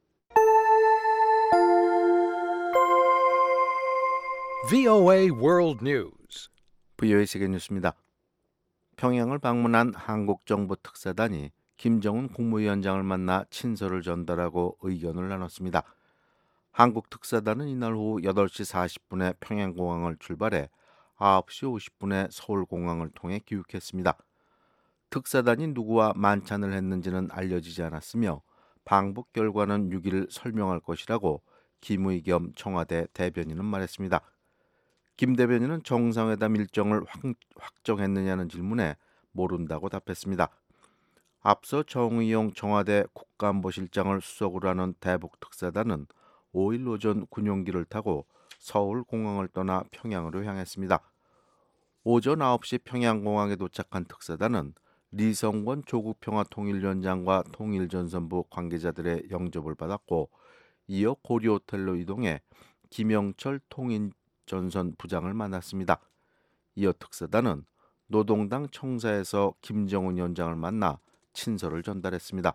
VOA World News. VOA 세계 뉴스입니다. 평양을 방문한 한국 정부 특사단이 김정은 국무위원장을 만나 친서를 전달하고 의견을 나눴습니다. 한국 특사단은 이날 오후 8시 40분에 평양공항을 출발해 9시 50분에 서울공항을 통해 귀국했습니다. 특사단이 누구와 만찬을 했는지는 알려지지 않았으며 방북 결과는 6일 설명할 것이라고 김의겸 청와대 대변인은 말했습니다. 김 대변인은 정상회담 일정을 확정했느냐는 질문에 모른다고 답했습니다. 앞서 정의용 청와대 국가안보실장을 수석으로 하는 대북 특사단은 5일 오전 군용기를 타고 서울공항을 떠나 평양으로 향했습니다. 오전 9시 평양공항에 도착한 특사단은 리성권 조국평화통일위원장과 통일전선부 관계자들의 영접을 받았고 이어 고려호텔로 이동해 김영철 통일전선 부장을 만났습니다. 이어 특사단은 노동당 청사에서 김정은 위원장을 만나 친서를 전달했습니다.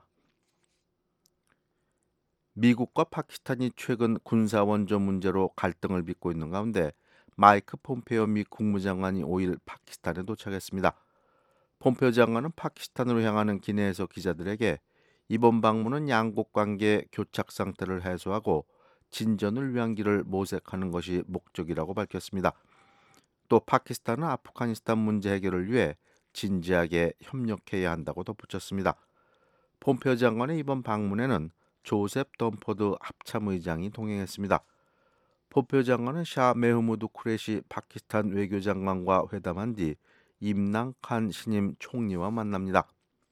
미국과 파키스탄이 최근 군사원조 문제로 갈등을 빚고 있는 가운데 마이크 폼페오 미 국무장관이 5일 파키스탄에 도착했습니다. 폼페오 장관은 파키스탄으로 향하는 기내에서 기자들에게 이번 방문은 양국 관계 교착 상태를 해소하고 진전을 위한 길을 모색하는 것이 목적이라고 밝혔습니다. 또 파키스탄은 아프가니스탄 문제 해결을 위해 진지하게 협력해야 한다고 덧붙였습니다. 폼페오 장관의 이번 방문에는 조셉 덤포드 합참의장이 동행했습니다. 보표장관은 샤 메흐무드 쿠레시 파키스탄 외교장관과 회담한 뒤 임랑 칸 신임 총리와 만납니다.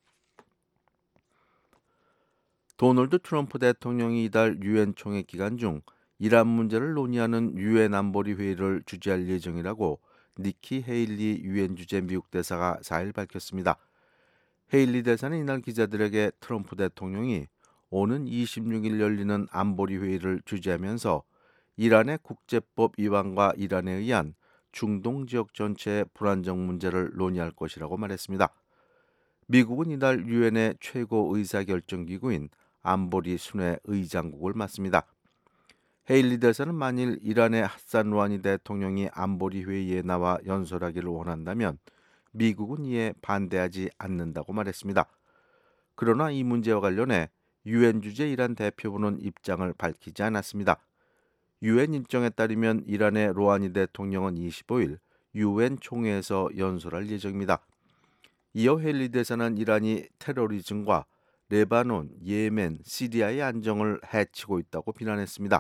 도널드 트럼프 대통령이 이달 유엔 총회 기간 중 이란 문제를 논의하는 유엔 안보리 회의를 주재할 예정이라고 니키 헤일리 유엔 주재 미국 대사가 4일 밝혔습니다. 헤일리 대사는 이날 기자들에게 트럼프 대통령이 오는 26일 열리는 안보리 회의를 주재하면서 이란의 국제법 위반과 이란에 의한 중동 지역 전체의 불안정 문제를 논의할 것이라고 말했습니다. 미국은 이달 유엔의 최고 의사결정기구인 안보리 순회 의장국을 맡습니다. 헤일리 대사는 만일 이란의 하산 루하니 대통령이 안보리 회의에 나와 연설하기를 원한다면 미국은 이에 반대하지 않는다고 말했습니다. 그러나 이 문제와 관련해 유엔 주재 이란 대표부는 입장을 밝히지 않았습니다. 유엔 일정에 따르면 이란의 로하니 대통령은 25일 유엔 총회에서 연설할 예정입니다. 이어 헤일리 대사는 이란이 테러리즘과 레바논, 예멘, 시리아의 안정을 해치고 있다고 비난했습니다.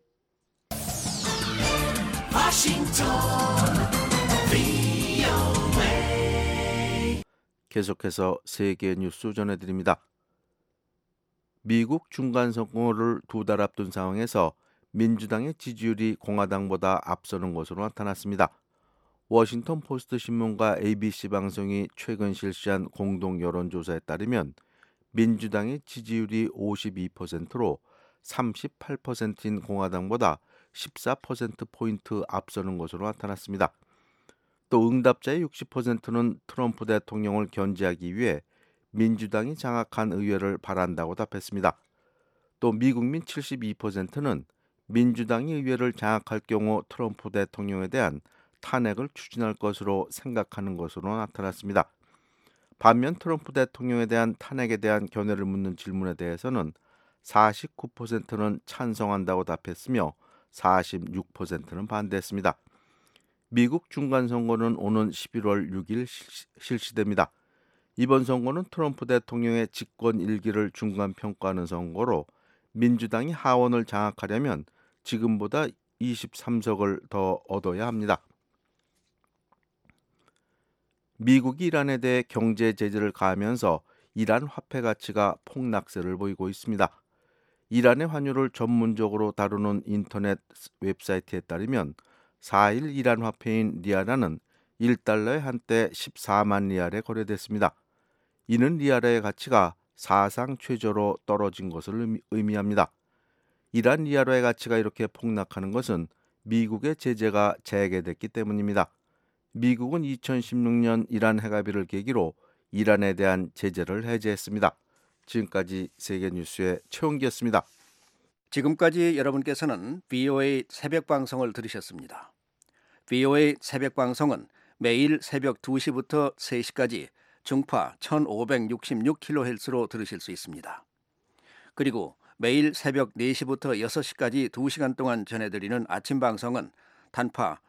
계속해서 세계 뉴스 전해드립니다. 미국 중간선거를 2달 앞둔 상황에서 민주당의 지지율이 공화당보다 앞서는 것으로 나타났습니다. 워싱턴 포스트 신문과 ABC 방송이 최근 실시한 공동 여론조사에 따르면 민주당의 지지율이 52%로 38%인 공화당보다 14%포인트 앞서는 것으로 나타났습니다. 또 응답자의 60%는 트럼프 대통령을 견제하기 위해 민주당이 장악한 의회를 바란다고 답했습니다. 또 미국민 72%는 민주당이 의회를 장악할 경우 트럼프 대통령에 대한 탄핵을 추진할 것으로 생각하는 것으로 나타났습니다. 반면 트럼프 대통령에 대한 탄핵에 대한 견해를 묻는 질문에 대해서는 49%는 찬성한다고 답했으며 46%는 반대했습니다. 미국 중간선거는 오는 11월 6일 실시됩니다. 이번 선거는 트럼프 대통령의 집권 일기를 중간평가하는 선거로 민주당이 하원을 장악하려면 지금보다 23석을 더 얻어야 합니다. 미국이 이란에 대해 경제 제재를 가하면서 이란 화폐 가치가 폭락세를 보이고 있습니다. 이란의 환율을 전문적으로 다루는 인터넷 웹사이트에 따르면 4일 이란 화폐인 리아라는 1달러에 한때 14만 리알에 거래됐습니다. 이는 리아라의 가치가 사상 최저로 떨어진 것을 의미합니다. 이란 리아라의 가치가 이렇게 폭락하는 것은 미국의 제재가 재개됐기 때문입니다. 미국은 2016년 이란 핵합의를 계기로 이란에 대한 제재를 해제했습니다. 지금까지 세계뉴스의 최원기였습니다. 지금까지 여러분께서는 VOA 새벽방송을 들으셨습니다. VOA 새벽방송은 매일 새벽 2시부터 3시까지 중파 1566kHz로 들으실 수 있습니다. 그리고 매일 새벽 4시부터 6시까지 2시간 동안 전해드리는 아침 방송은 단파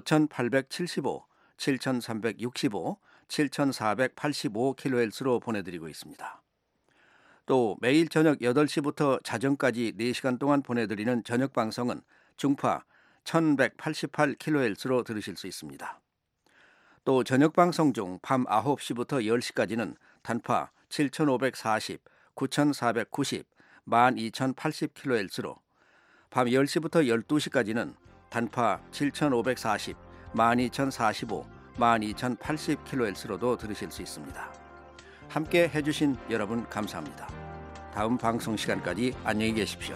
5875, 7365, 7485kHz로 보내드리고 있습니다. 또 매일 저녁 8시부터 자정까지 4시간 동안 보내드리는 저녁 방송은 중파 1188kHz로 들으실 수 있습니다. 또 저녁 방송 중 밤 9시부터 10시까지는 단파 7540, 9490, 12080kHz로, 밤 10시부터 12시까지는 단파 7540, 12045, 12080kHz로도 들으실 수 있습니다. 함께 해주신 여러분 감사합니다. 다음 방송 시간까지 안녕히 계십시오.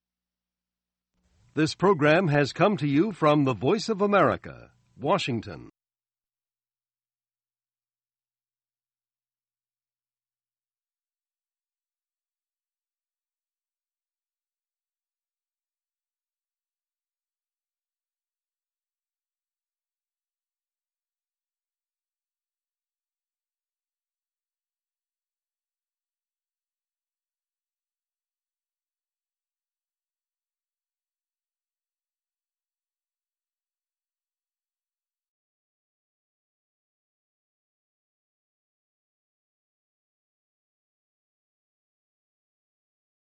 This program has come to you from the Voice of America, Washington.